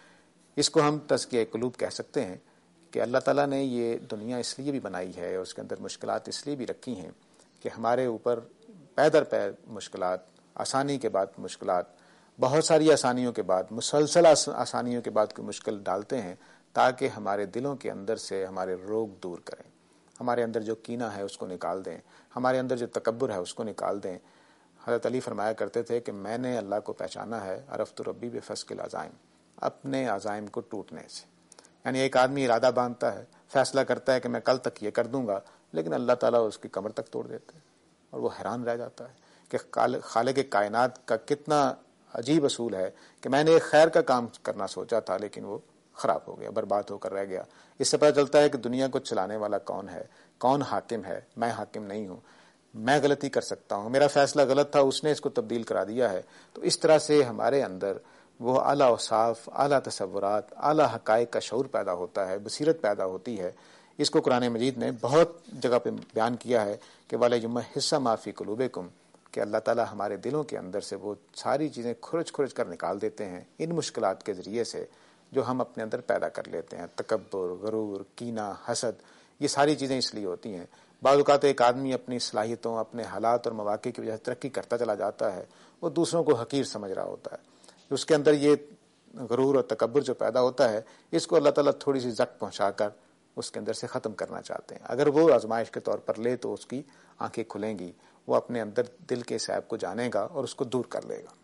اس کو ہم تزکیہ قلوب کہہ سکتے ہیں کہ اللہ تعالیٰ نے یہ دنیا اس لیے بھی بنائی ہے اور اس کے اندر مشکلات اس لیے بھی رکھی ہیں کہ ہمارے اوپر پے در پے مشکلات, آسانی کے بعد مشکلات, بہت ساری آسانیوں کے بعد مسلسل آسانیوں کے بعد کوئی مشکل ڈالتے ہیں تاکہ ہمارے دلوں کے اندر سے ہمارے روگ دور کریں, ہمارے اندر جو کینہ ہے اس کو نکال دیں, ہمارے اندر جو تکبر ہے اس کو نکال دیں. حضرت علی فرمایا کرتے تھے کہ میں نے اللہ کو پہچانا ہے عرفت ربی بفسق العزائم, اپنے عزائم کو ٹوٹنے سے. یعنی ایک آدمی ارادہ باندھتا ہے, فیصلہ کرتا ہے کہ میں کل تک یہ کر دوں گا, لیکن اللہ تعالیٰ اس کی کمر تک توڑ دیتے ہیں اور وہ حیران رہ جاتا ہے کہ خالق کائنات کا کتنا عجیب اصول ہے کہ میں نے ایک خیر کا کام کرنا سوچا تھا لیکن وہ خراب ہو گیا, برباد ہو کر رہ گیا. اس سے پتہ چلتا ہے کہ دنیا کو چلانے والا کون ہے, کون حاکم ہے. میں حاکم نہیں ہوں, میں غلطی کر سکتا ہوں, میرا فیصلہ غلط تھا, اس نے اس کو تبدیل کرا دیا ہے. تو اس طرح سے ہمارے اندر وہ اعلیٰ اوصاف, اعلیٰ تصورات, اعلیٰ حقائق کا شعور پیدا ہوتا ہے, بصیرت پیدا ہوتی ہے. اس کو قرآن مجید نے بہت جگہ پہ بیان کیا ہے کہ وَلَيُمَحِّصَ مَا فِي قُلُوبِكُمْ، کہ اللہ تعالیٰ ہمارے دلوں کے اندر سے وہ ساری چیزیں کھرچ کھرچ کر نکال دیتے ہیں ان مشکلات کے ذریعے سے جو ہم اپنے اندر پیدا کر لیتے ہیں، تکبر، غرور، کینہ، حسد، یہ ساری چیزیں اس لیے ہوتی ہیں۔ بعض اوقات ایک آدمی اپنی صلاحیتوں، اپنے حالات اور مواقع کی وجہ سے ترقی کرتا چلا جاتا ہے، وہ دوسروں کو حقیر سمجھ رہا ہوتا ہے، اس کے اندر یہ غرور اور تکبر جو پیدا ہوتا ہے، اس کو اللہ تعالیٰ تھوڑی سی زک پہنچا کر اس کے اندر سے ختم کرنا چاہتے ہیں۔ اگر وہ آزمائش کے طور پر لے تو اس کی آنکھیں کھلیں گی، وہ اپنے اندر دل کے عیب کو جانے گا اور اس کو دور کر لے گا۔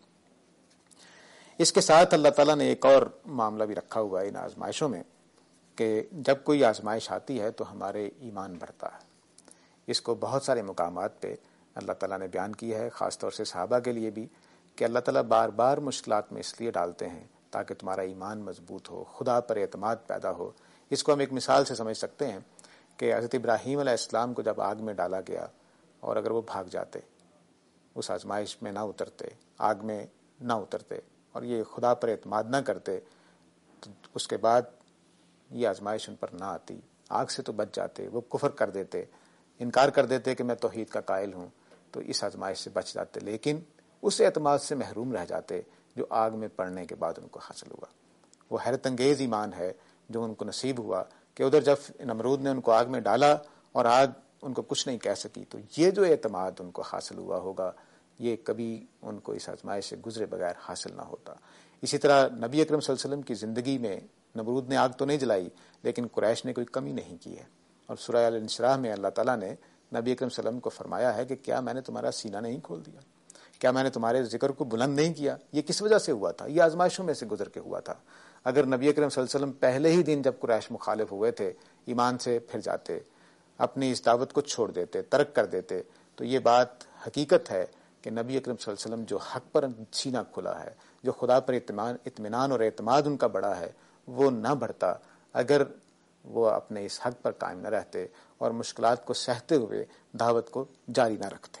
اس کے ساتھ اللہ تعالیٰ نے ایک اور معاملہ بھی رکھا ہوا ہے ان آزمائشوں میں کہ جب کوئی آزمائش آتی ہے تو ہمارے ایمان بڑھتا ہے۔ اس کو بہت سارے مقامات پہ اللہ تعالیٰ نے بیان کیا ہے، خاص طور سے صحابہ کے لیے بھی، کہ اللہ تعالیٰ بار بار مشکلات میں اس لیے ڈالتے ہیں تاکہ تمہارا ایمان مضبوط ہو، خدا پر اعتماد پیدا ہو۔ اس کو ہم ایک مثال سے سمجھ سکتے ہیں کہ حضرت ابراہیم علیہ السلام کو جب آگ میں ڈالا گیا اور اگر وہ بھاگ جاتے، اس آزمائش میں نہ اترتے، آگ میں نہ اترتے اور یہ خدا پر اعتماد نہ کرتے، تو اس کے بعد یہ آزمائش ان پر نہ آتی، آگ سے تو بچ جاتے، وہ کفر کر دیتے، انکار کر دیتے کہ میں توحید کا قائل ہوں، تو اس آزمائش سے بچ جاتے، لیکن اس اعتماد سے محروم رہ جاتے جو آگ میں پڑنے کے بعد ان کو حاصل ہوا۔ وہ حیرت انگیز ایمان ہے جو ان کو نصیب ہوا کہ ادھر جب نمرود نے ان کو آگ میں ڈالا اور آگ ان کو کچھ نہیں کہہ سکی، تو یہ جو اعتماد ان کو حاصل ہوا ہوگا یہ کبھی ان کو اس آزمائش سے گزرے بغیر حاصل نہ ہوتا۔ اسی طرح نبی اکرم صلی اللہ علیہ وسلم کی زندگی میں نمرود نے آگ تو نہیں جلائی لیکن قریش نے کوئی کمی نہیں کی ہے، اور سورہ الانشراح میں اللہ تعالیٰ نے نبی اکرم صلی اللہ علیہ وسلم کو فرمایا ہے کہ کیا میں نے تمہارا سینہ نہیں کھول دیا، کیا میں نے تمہارے ذکر کو بلند نہیں کیا؟ یہ کس وجہ سے ہوا تھا؟ یہ آزمائشوں میں سے گزر کے ہوا تھا۔ اگر نبی اکرم صلی اللہ علیہ وسلم پہلے ہی دن جب قریش مخالف ہوئے تھے ایمان سے پھر جاتے، اپنی اس دعوت کو چھوڑ دیتے، ترک کر دیتے، تو یہ بات حقیقت ہے کہ نبی اکرم صلی اللہ علیہ وسلم جو حق پر سینہ کھلا ہے، جو خدا پر اطمینان اور اعتماد ان کا بڑا ہے، وہ نہ بڑھتا اگر وہ اپنے اس حق پر قائم نہ رہتے اور مشکلات کو سہتے ہوئے دعوت کو جاری نہ رکھتے۔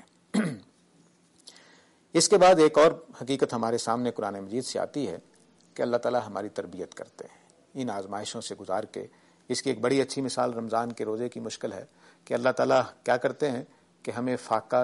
اس کے بعد ایک اور حقیقت ہمارے سامنے قرآن مجید سے آتی ہے کہ اللہ تعالیٰ ہماری تربیت کرتے ہیں ان آزمائشوں سے گزار کے۔ اس کی ایک بڑی اچھی مثال رمضان کے روزے کی مشکل ہے کہ اللہ تعالیٰ کیا کرتے ہیں کہ ہمیں فاقہ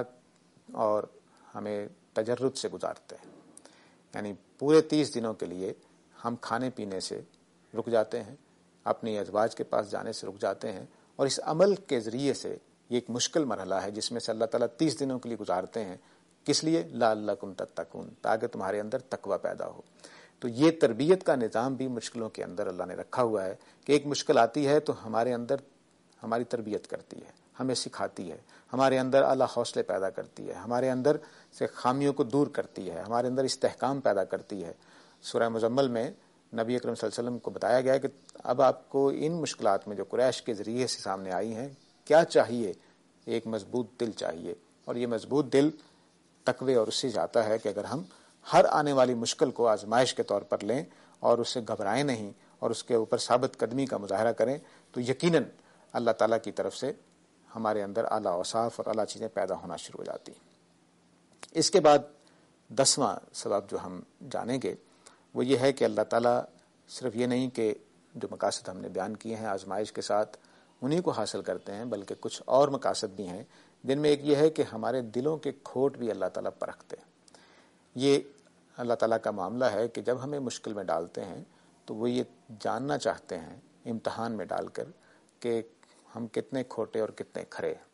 اور ہمیں تجرد سے گزارتے ہیں، یعنی پورے 30 دنوں کے لیے ہم کھانے پینے سے رک جاتے ہیں، اپنی ازواج کے پاس جانے سے رک جاتے ہیں، اور اس عمل کے ذریعے سے یہ ایک مشکل مرحلہ ہے جس میں سے اللہ تعالیٰ 30 دنوں کے لیے گزارتے ہیں۔ کس لیے؟ لعلکم تتقون، تاکہ تمہارے اندر تقوی پیدا ہو۔ تو یہ تربیت کا نظام بھی مشکلوں کے اندر اللہ نے رکھا ہوا ہے کہ ایک مشکل آتی ہے تو ہمارے اندر ہماری تربیت کرتی ہے، ہمیں سکھاتی ہے، ہمارے اندر اعلیٰ حوصلے پیدا کرتی ہے، ہمارے اندر سے خامیوں کو دور کرتی ہے، ہمارے اندر استحکام پیدا کرتی ہے۔ سورہ مزمل میں نبی اکرم صلی اللہ علیہ وسلم کو بتایا گیا کہ اب آپ کو ان مشکلات میں جو قریش کے ذریعے سے سامنے آئی ہیں کیا چاہیے؟ ایک مضبوط دل چاہیے، اور یہ مضبوط دل تقوی اور اس سے جاتا ہے کہ اگر ہم ہر آنے والی مشکل کو آزمائش کے طور پر لیں اور اس سے گھبرائیں نہیں اور اس کے اوپر ثابت قدمی کا مظاہرہ کریں تو یقیناً اللہ تعالیٰ کی طرف سے ہمارے اندر اعلیٰ اوصاف اور اعلیٰ چیزیں پیدا ہونا شروع ہو جاتی ہیں۔ اس کے بعد 10واں سبب جو ہم جانیں گے وہ یہ ہے کہ اللہ تعالیٰ صرف یہ نہیں کہ جو مقاصد ہم نے بیان کیے ہیں آزمائش کے ساتھ انہی کو حاصل کرتے ہیں، بلکہ کچھ اور مقاصد بھی ہیں، جن میں ایک یہ ہے کہ ہمارے دلوں کے کھوٹ بھی اللہ تعالیٰ پرکھتے ہیں۔ یہ اللہ تعالیٰ کا معاملہ ہے کہ جب ہمیں مشکل میں ڈالتے ہیں تو وہ یہ جاننا چاہتے ہیں امتحان میں ڈال کر کہ ہم کتنے کھوٹے اور کتنے کھرے ہیں۔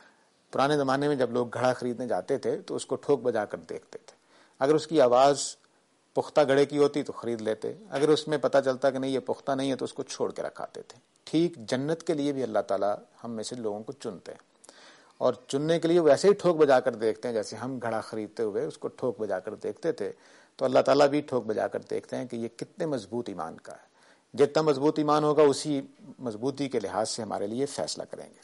پرانے زمانے میں جب لوگ گھڑا خریدنے جاتے تھے تو اس کو ٹھوک بجا کر دیکھتے تھے، اگر اس کی آواز پختہ گھڑے کی ہوتی تو خرید لیتے، اگر اس میں پتہ چلتا کہ نہیں یہ پختہ نہیں ہے تو اس کو چھوڑ کے رکھاتے تھے۔ ٹھیک جنت کے لیے بھی اللہ تعالیٰ ہم میں سے لوگوں کو چنتے ہیں، اور چننے کے لیے ویسے ہی ٹھوک بجا کر دیکھتے ہیں جیسے ہم گھڑا خریدتے ہوئے اس کو ٹھوک بجا کر دیکھتے تھے، تو اللہ تعالیٰ بھی ٹھوک بجا کر دیکھتے ہیں کہ یہ کتنے مضبوط ایمان کا ہے۔ جتنا مضبوط ایمان ہوگا اسی مضبوطی کے لحاظ سے ہمارے لیے فیصلہ کریں گے۔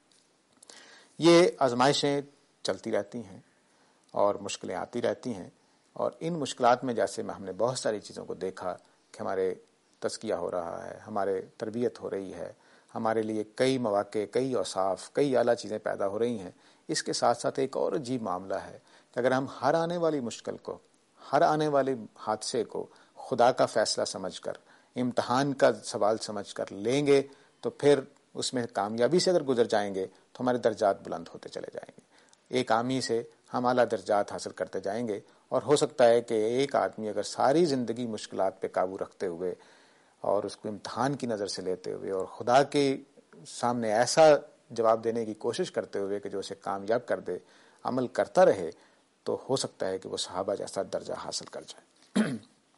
یہ آزمائشیں چلتی رہتی ہیں اور مشکلیں آتی رہتی ہیں، اور ان مشکلات میں جیسے ہم نے بہت ساری چیزوں کو دیکھا کہ ہمارے تزکیہ ہو رہا ہے، ہمارے تربیت ہو رہی ہے، ہمارے لیے کئی مواقع، کئی اوصاف، کئی اعلیٰ چیزیں پیدا ہو رہی ہیں۔ اس کے ساتھ ساتھ ایک اور عجیب معاملہ ہے کہ اگر ہم ہر آنے والی مشکل کو، ہر آنے والے حادثے کو خدا کا فیصلہ سمجھ کر، امتحان کا سوال سمجھ کر لیں گے تو پھر اس میں کامیابی سے اگر گزر جائیں گے تو ہمارے درجات بلند ہوتے چلے جائیں گے، ایک عامی سے ہم اعلیٰ درجات حاصل کرتے جائیں گے۔ اور ہو سکتا ہے کہ ایک آدمی اگر ساری زندگی مشکلات پہ قابو رکھتے ہوئے اور اس کو امتحان کی نظر سے لیتے ہوئے اور خدا کے سامنے ایسا جواب دینے کی کوشش کرتے ہوئے کہ جو اسے کامیاب کر دے، عمل کرتا رہے، تو ہو سکتا ہے کہ وہ صحابہ جیسا درجہ حاصل کر جائے۔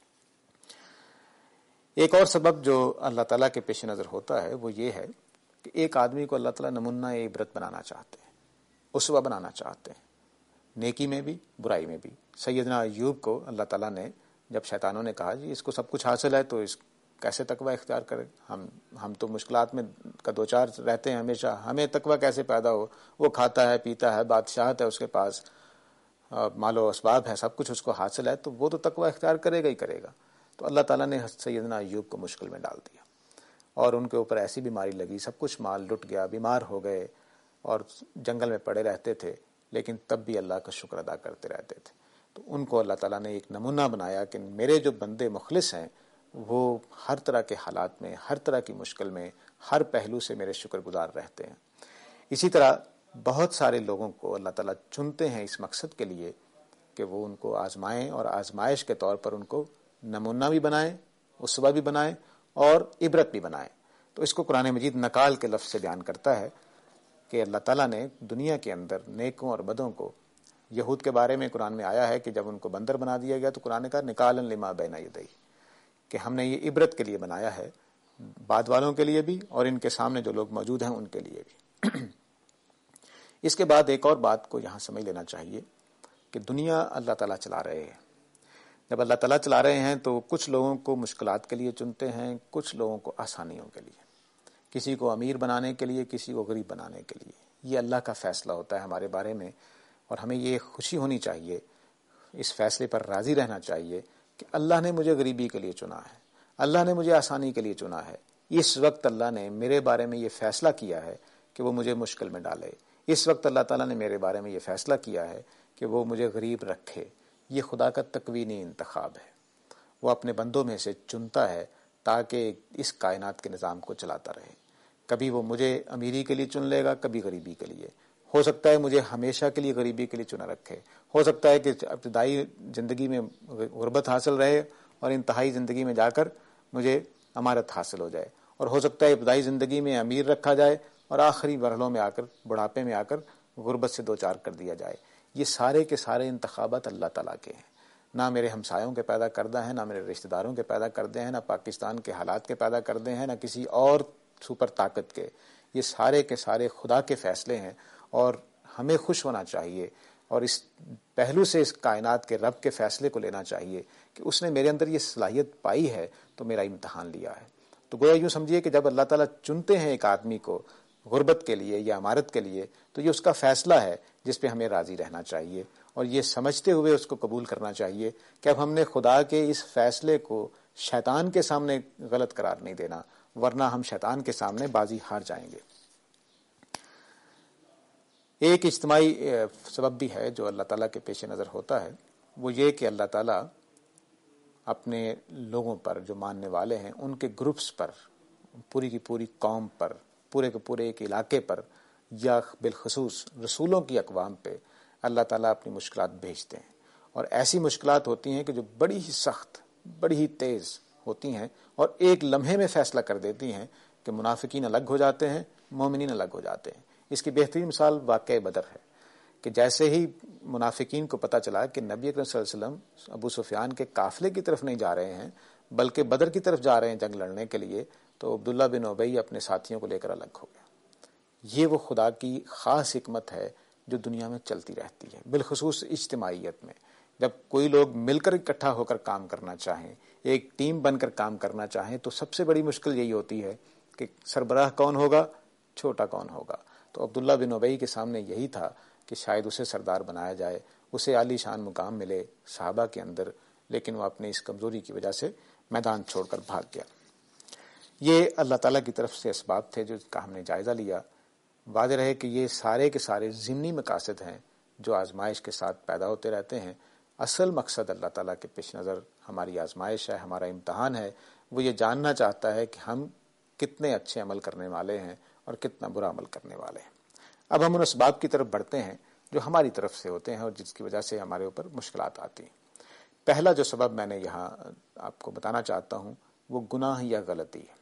ایک اور سبب جو اللہ تعالیٰ کے پیش نظر ہوتا ہے وہ یہ ہے کہ ایک آدمی کو اللہ تعالیٰ نمونہ عبرت بنانا چاہتے ہیں، اسوہ بنانا چاہتے ہیں، نیکی میں بھی برائی میں بھی۔ سیدنا ایوب کو اللہ تعالیٰ نے جب شیطانوں نے کہا جی اس کو سب کچھ حاصل ہے تو اس کیسے تقوی اختیار کرے، ہم تو مشکلات میں کا دوچار رہتے ہیں ہمیشہ، ہمیں تقوی کیسے پیدا ہو؟ وہ کھاتا ہے پیتا ہے، بادشاہت ہے اس کے پاس، مال و اسباب ہے، سب کچھ اس کو حاصل ہے، تو وہ تو تقوی اختیار کرے گا ہی کرے گا۔ تو اللہ تعالیٰ نے سیدنا ایوب کو مشکل میں ڈال دیا اور ان کے اوپر ایسی بیماری لگی، سب کچھ مال لٹ گیا، بیمار ہو گئے اور جنگل میں پڑے رہتے تھے، لیکن تب بھی اللہ کا شکر ادا کرتے رہتے تھے۔ تو ان کو اللہ تعالیٰ نے ایک نمونہ بنایا کہ میرے جو بندے مخلص ہیں وہ ہر طرح کے حالات میں، ہر طرح کی مشکل میں، ہر پہلو سے میرے شکر گزار رہتے ہیں۔ اسی طرح بہت سارے لوگوں کو اللہ تعالیٰ چنتے ہیں اس مقصد کے لیے کہ وہ ان کو آزمائیں اور آزمائش کے طور پر ان کو نمونہ بھی بنائیں، اسوہ بھی بنائیں اور عبرت بھی بنائیں۔ تو اس کو قرآن مجید نکال کے لفظ سے بیان کرتا ہے کہ اللہ تعالیٰ نے دنیا کے اندر نیکوں اور بدوں کو، یہود کے بارے میں قرآن میں آیا ہے کہ جب ان کو بندر بنا دیا گیا تو قرآن نے کہا نکالا لما بین یدیہ، کہ ہم نے یہ عبرت کے لیے بنایا ہے، بعد والوں کے لیے بھی اور ان کے سامنے جو لوگ موجود ہیں ان کے لیے بھی۔ اس کے بعد ایک اور بات کو یہاں سمجھ لینا چاہیے کہ دنیا اللہ تعالیٰ چلا رہے ہیں۔ جب اللہ تعالیٰ چلا رہے ہیں تو کچھ لوگوں کو مشکلات کے لیے چنتے ہیں، کچھ لوگوں کو آسانیوں کے لیے، کسی کو امیر بنانے کے لیے، کسی کو غریب بنانے کے لیے۔ یہ اللہ کا فیصلہ ہوتا ہے ہمارے بارے میں، اور ہمیں یہ خوشی ہونی چاہیے، اس فیصلے پر راضی رہنا چاہیے کہ اللہ نے مجھے غریبی کے لیے چنا ہے، اللہ نے مجھے آسانی کے لیے چنا ہے۔ اس وقت اللہ نے میرے بارے میں یہ فیصلہ کیا ہے کہ وہ مجھے مشکل میں ڈالے، اس وقت اللہ تعالیٰ نے میرے بارے میں یہ فیصلہ کیا ہے کہ وہ مجھے غریب رکھے۔ یہ خدا کا تکوینی انتخاب ہے، وہ اپنے بندوں میں سے چنتا ہے تاکہ اس کائنات کے نظام کو چلاتا رہے۔ کبھی وہ مجھے امیری کے لیے چن لے گا، کبھی غریبی کے لیے، ہو سکتا ہے مجھے ہمیشہ کے لیے غریبی کے لیے چنا رکھے، ہو سکتا ہے کہ ابتدائی زندگی میں غربت حاصل رہے اور انتہائی زندگی میں جا کر مجھے امارت حاصل ہو جائے، اور ہو سکتا ہے ابتدائی زندگی میں امیر رکھا جائے اور آخری مرحلوں میں آ کر، بڑھاپے میں آ کر غربت سے دوچار کر دیا جائے۔ یہ سارے کے سارے انتخابات اللہ تعالیٰ کے ہیں، نہ میرے ہمسایوں کے پیدا کردہ ہیں، نہ میرے رشتہ داروں کے پیدا کردے ہیں، نہ پاکستان کے حالات کے پیدا کردے ہیں، نہ کسی اور سپر طاقت کے۔ یہ سارے کے سارے خدا کے فیصلے ہیں، اور ہمیں خوش ہونا چاہیے اور اس پہلو سے اس کائنات کے رب کے فیصلے کو لینا چاہیے کہ اس نے میرے اندر یہ صلاحیت پائی ہے تو میرا امتحان لیا ہے۔ تو گویا یوں سمجھیے کہ جب اللہ تعالیٰ چنتے ہیں ایک آدمی کو غربت کے لیے یا امارت کے لیے، تو یہ اس کا فیصلہ ہے جس پہ ہمیں راضی رہنا چاہیے، اور یہ سمجھتے ہوئے اس کو قبول کرنا چاہیے کہ اب ہم نے خدا کے اس فیصلے کو شیطان کے سامنے غلط قرار نہیں دینا، ورنہ ہم شیطان کے سامنے بازی ہار جائیں گے۔ ایک اجتماعی سبب بھی ہے جو اللہ تعالیٰ کے پیش نظر ہوتا ہے، وہ یہ کہ اللہ تعالیٰ اپنے لوگوں پر جو ماننے والے ہیں ان کے گروپس پر، پوری کی پوری قوم پر، پورے کے پورے ایک علاقے پر، یا بالخصوص رسولوں کی اقوام پہ اللہ تعالیٰ اپنی مشکلات بھیجتے ہیں، اور ایسی مشکلات ہوتی ہیں کہ جو بڑی ہی سخت، بڑی ہی تیز ہوتی ہیں، اور ایک لمحے میں فیصلہ کر دیتی ہیں کہ منافقین الگ ہو جاتے ہیں، مومنین الگ ہو جاتے ہیں۔ اس کی بہترین مثال واقعہ بدر ہے کہ جیسے ہی منافقین کو پتہ چلا کہ نبی اکرم صلی اللہ علیہ وسلم ابو سفیان کے قافلے کی طرف نہیں جا رہے ہیں بلکہ بدر کی طرف جا رہے ہیں جنگ لڑنے کے لیے، تو عبداللہ بن ابی اپنے ساتھیوں کو لے کر الگ ہو گیا۔ یہ وہ خدا کی خاص حکمت ہے جو دنیا میں چلتی رہتی ہے، بالخصوص اجتماعیت میں۔ جب کوئی لوگ مل کر اکٹھا ہو کر کام کرنا چاہیں، ایک ٹیم بن کر کام کرنا چاہیں، تو سب سے بڑی مشکل یہی ہوتی ہے کہ سربراہ کون ہوگا، چھوٹا کون ہوگا۔ تو عبداللہ بن ابی کے سامنے یہی تھا کہ شاید اسے سردار بنایا جائے، اسے عالی شان مقام ملے صحابہ کے اندر، لیکن وہ اپنی اس کمزوری کی وجہ سے میدان چھوڑ کر بھاگ گیا۔ یہ اللہ تعالیٰ کی طرف سے اسباب تھے جس کا ہم نے جائزہ لیا۔ واضح رہے کہ یہ سارے کے سارے ضمنی مقاصد ہیں جو آزمائش کے ساتھ پیدا ہوتے رہتے ہیں۔ اصل مقصد اللہ تعالیٰ کے پیش نظر ہماری آزمائش ہے، ہمارا امتحان ہے۔ وہ یہ جاننا چاہتا ہے کہ ہم کتنے اچھے عمل کرنے والے ہیں اور کتنا برا عمل کرنے والے ہیں۔ اب ہم ان اسباب کی طرف بڑھتے ہیں جو ہماری طرف سے ہوتے ہیں اور جس کی وجہ سے ہمارے اوپر مشکلات آتی ہیں۔ پہلا جو سبب میں نے یہاں آپ کو بتانا چاہتا ہوں وہ گناہ یا غلطی ہے۔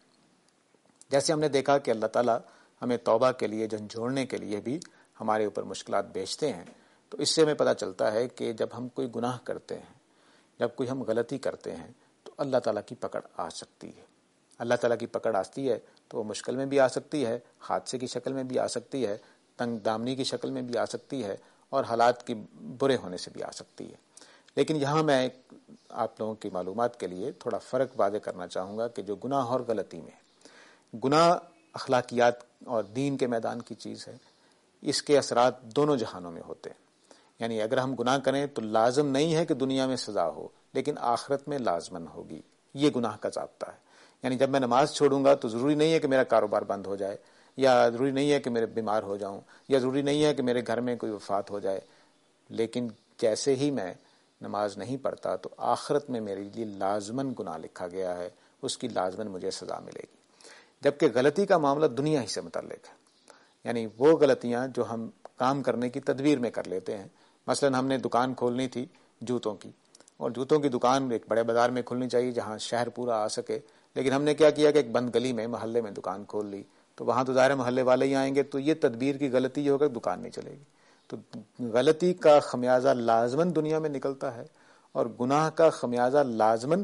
جیسے ہم نے دیکھا کہ اللہ تعالیٰ ہمیں توبہ کے لیے جھنجھوڑنے کے لیے بھی ہمارے اوپر مشکلات بھیجتے ہیں، تو اس سے ہمیں پتہ چلتا ہے کہ جب ہم کوئی گناہ کرتے ہیں، جب کوئی ہم غلطی کرتے ہیں تو اللہ تعالیٰ کی پکڑ آ سکتی ہے۔ اللہ تعالیٰ کی پکڑ آتی ہے تو وہ مشکل میں بھی آ سکتی ہے، حادثے کی شکل میں بھی آ سکتی ہے، تنگ دامنی کی شکل میں بھی آ سکتی ہے، اور حالات کی برے ہونے سے بھی آ سکتی ہے۔ لیکن یہاں میں آپ لوگوں کی معلومات کے لیے تھوڑا فرق واضح کرنا چاہوں گا کہ جو گناہ اور غلطی میں ہے، گناہ اخلاقیات اور دین کے میدان کی چیز ہے، اس کے اثرات دونوں جہانوں میں ہوتے ہیں۔ یعنی اگر ہم گناہ کریں تو لازم نہیں ہے کہ دنیا میں سزا ہو، لیکن آخرت میں لازمن ہوگی۔ یہ گناہ کا ضابطہ ہے۔ یعنی جب میں نماز چھوڑوں گا تو ضروری نہیں ہے کہ میرا کاروبار بند ہو جائے، یا ضروری نہیں ہے کہ میرے بیمار ہو جاؤں، یا ضروری نہیں ہے کہ میرے گھر میں کوئی وفات ہو جائے، لیکن جیسے ہی میں نماز نہیں پڑھتا تو آخرت میں میرے لیے لازمن گناہ لکھا گیا ہے، اس کی لازمن مجھے سزا ملے گی۔ جبکہ غلطی کا معاملہ دنیا ہی سے متعلق ہے، یعنی وہ غلطیاں جو ہم کام کرنے کی تدبیر میں کر لیتے ہیں۔ مثلا ہم نے دکان کھولنی تھی جوتوں کی، اور جوتوں کی دکان ایک بڑے بازار میں کھلنی چاہیے جہاں شہر پورا آ سکے، لیکن ہم نے کیا کیا کہ ایک بند گلی میں محلے میں دکان کھول لی، تو وہاں تو ظاہر محلے والے ہی آئیں گے، تو یہ تدبیر کی غلطی یہ ہوگا، دکان نہیں چلے گی۔ تو غلطی کا خمیازہ لازمن دنیا میں نکلتا ہے، اور گناہ کا خمیازہ لازمن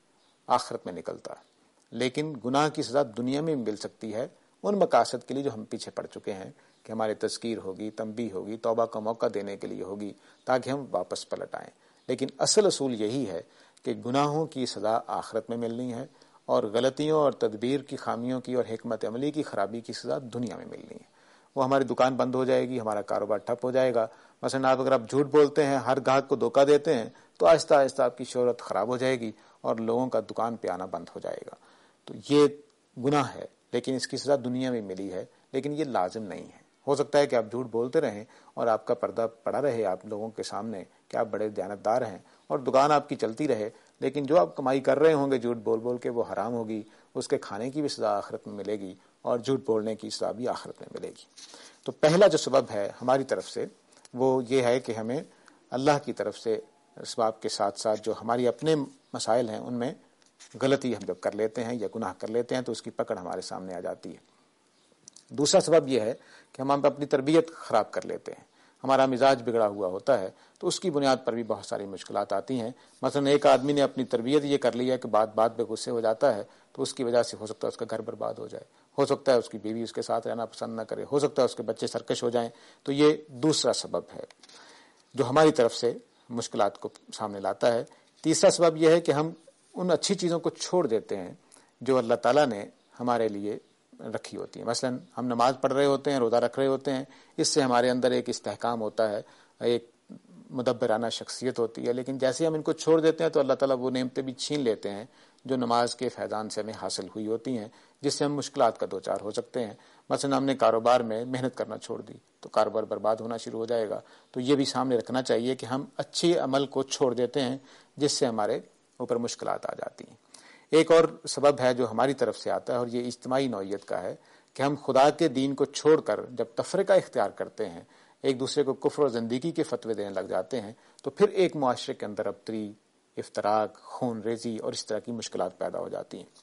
آخرت میں نکلتا ہے۔ لیکن گناہ کی سزا دنیا میں مل سکتی ہے ان مقاصد کے لیے جو ہم پیچھے پڑ چکے ہیں، کہ ہمارے تذکیر ہوگی، تنبیہ ہوگی، توبہ کا موقع دینے کے لیے ہوگی تاکہ ہم واپس پلٹ آئیں۔ لیکن اصل اصول یہی ہے کہ گناہوں کی سزا آخرت میں ملنی ہے، اور غلطیوں اور تدبیر کی خامیوں کی اور حکمت عملی کی خرابی کی سزا دنیا میں ملنی ہے۔ وہ ہماری دکان بند ہو جائے گی، ہمارا کاروبار ٹھپ ہو جائے گا۔ مثلا آپ اگر آپ جھوٹ بولتے ہیں، ہر گاہک کو دھوکہ دیتے ہیں، تو آہستہ آہستہ آپ کی شہرت خراب ہو جائے گی اور لوگوں کا دکان پہ آنا بند ہو جائے گا۔ تو یہ گناہ ہے، لیکن اس کی سزا دنیا میں ملی ہے، لیکن یہ لازم نہیں ہے۔ ہو سکتا ہے کہ آپ جھوٹ بولتے رہیں اور آپ کا پردہ پڑا رہے آپ لوگوں کے سامنے کہ آپ بڑے دیانتدار ہیں، اور دکان آپ کی چلتی رہے، لیکن جو آپ کمائی کر رہے ہوں گے جھوٹ بول بول کے وہ حرام ہوگی، اس کے کھانے کی بھی سزا آخرت میں ملے گی، اور جھوٹ بولنے کی سزا بھی آخرت میں ملے گی۔ تو پہلا جو سبب ہے ہماری طرف سے وہ یہ ہے کہ ہمیں اللہ کی طرف سے اسباب کے ساتھ ساتھ جو ہماری اپنے مسائل ہیں ان میں غلطی ہم جب کر لیتے ہیں یا گناہ کر لیتے ہیں تو اس کی پکڑ ہمارے سامنے آ جاتی ہے۔ دوسرا سبب یہ ہے کہ ہم اپنی تربیت خراب کر لیتے ہیں، ہمارا مزاج بگڑا ہوا ہوتا ہے، تو اس کی بنیاد پر بھی بہت ساری مشکلات آتی ہیں۔ مثلا ایک آدمی نے اپنی تربیت یہ کر لی ہے کہ بات بات پہ غصے ہو جاتا ہے، تو اس کی وجہ سے ہو سکتا ہے اس کا گھر برباد ہو جائے، ہو سکتا ہے اس کی بیوی اس کے ساتھ رہنا پسند نہ کرے، ہو سکتا ہے اس کے بچے سرکش ہو جائیں۔ تو یہ دوسرا سبب ہے جو ہماری طرف سے مشکلات کو سامنے لاتا ہے۔ تیسرا سبب یہ ہے کہ ہم ان اچھی چیزوں کو چھوڑ دیتے ہیں جو اللہ تعالیٰ نے ہمارے لیے رکھی ہوتی ہیں۔ مثلا ہم نماز پڑھ رہے ہوتے ہیں، روزہ رکھ رہے ہوتے ہیں، اس سے ہمارے اندر ایک استحکام ہوتا ہے، ایک مدبرانہ شخصیت ہوتی ہے، لیکن جیسے ہم ان کو چھوڑ دیتے ہیں تو اللہ تعالیٰ وہ نعمتیں بھی چھین لیتے ہیں جو نماز کے فیضان سے ہمیں حاصل ہوئی ہوتی ہیں، جس سے ہم مشکلات کا دوچار ہو سکتے ہیں۔ مثلا ہم نے کاروبار میں محنت کرنا چھوڑ دی تو کاروبار برباد ہونا شروع ہو جائے گا۔ تو یہ بھی سامنے رکھنا چاہیے کہ ہم اچھے عمل کو چھوڑ دیتے ہیں جس سے ہمارے اوپر مشکلات آ جاتی ہیں۔ ایک اور سبب ہے جو ہماری طرف سے آتا ہے اور یہ اجتماعی نوعیت کا ہے کہ ہم خدا کے دین کو چھوڑ کر جب تفرقہ اختیار کرتے ہیں، ایک دوسرے کو کفر و زندگی کے فتوے دینے لگ جاتے ہیں، تو پھر ایک معاشرے کے اندر ابتری، افتراق، خون ریزی اور اس طرح کی مشکلات پیدا ہو جاتی ہیں۔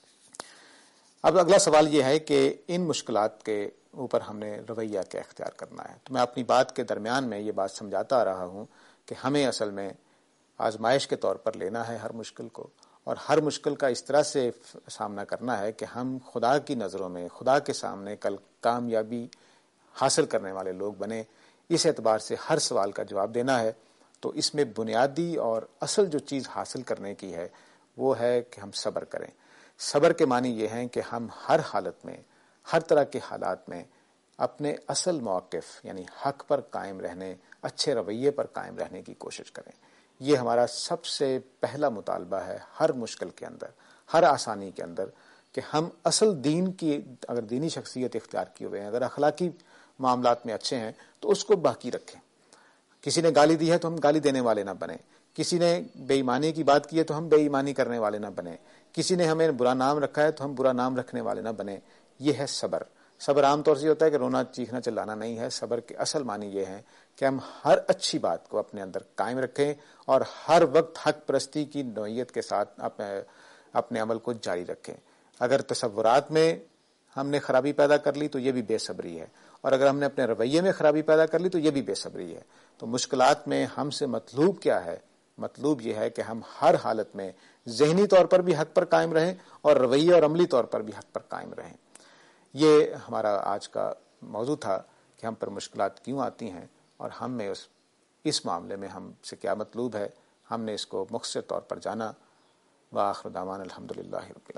اب اگلا سوال یہ ہے کہ ان مشکلات کے اوپر ہم نے رویہ کیا اختیار کرنا ہے۔ تو میں اپنی بات کے درمیان میں یہ بات سمجھاتا آ رہا ہوں کہ ہمیں اصل میں آزمائش کے طور پر لینا ہے ہر مشکل کو، اور ہر مشکل کا اس طرح سے سامنا کرنا ہے کہ ہم خدا کی نظروں میں، خدا کے سامنے کل کامیابی حاصل کرنے والے لوگ بنیں۔ اس اعتبار سے ہر سوال کا جواب دینا ہے۔ تو اس میں بنیادی اور اصل جو چیز حاصل کرنے کی ہے وہ ہے کہ ہم صبر کریں۔ صبر کے معنی یہ ہیں کہ ہم ہر حالت میں، ہر طرح کے حالات میں اپنے اصل موقف یعنی حق پر قائم رہنے، اچھے رویے پر قائم رہنے کی کوشش کریں۔ یہ ہمارا سب سے پہلا مطالبہ ہے ہر مشکل کے اندر، ہر آسانی کے اندر، کہ ہم اصل دین کی اگر دینی شخصیت اختیار کیے ہوئے ہیں، اگر اخلاقی معاملات میں اچھے ہیں تو اس کو باقی رکھیں۔ کسی نے گالی دی ہے تو ہم گالی دینے والے نہ بنیں، کسی نے بے ایمانی کی بات کی ہے تو ہم بے ایمانی کرنے والے نہ بنیں، کسی نے ہمیں برا نام رکھا ہے تو ہم برا نام رکھنے والے نہ بنیں۔ یہ ہے صبر۔ صبر عام طور سے یہ ہوتا ہے کہ رونا چیخنا چلانا نہیں ہے. صبر کے اصل معنی یہ ہے کہ ہم ہر اچھی بات کو اپنے اندر قائم رکھیں اور ہر وقت حق پرستی کی نوعیت کے ساتھ اپنے عمل کو جاری رکھیں. اگر تصورات میں ہم نے خرابی پیدا کر لی تو یہ بھی بے صبری ہے، اور اگر ہم نے اپنے رویے میں خرابی پیدا کر لی تو یہ بھی بے صبری ہے. تو مشکلات میں ہم سے مطلوب کیا ہے؟ مطلوب یہ ہے کہ ہم ہر حالت میں ذہنی طور پر بھی حق پر قائم رہیں اور رویے اور عملی طور پر بھی حق پر قائم رہیں. یہ ہمارا آج کا موضوع تھا کہ ہم پر مشکلات کیوں آتی ہیں اور ہم میں اس معاملے میں ہم سے کیا مطلوب ہے. ہم نے اس کو مختصر طور پر جانا. وآخر دعوانا الحمدللہ رب العالمین.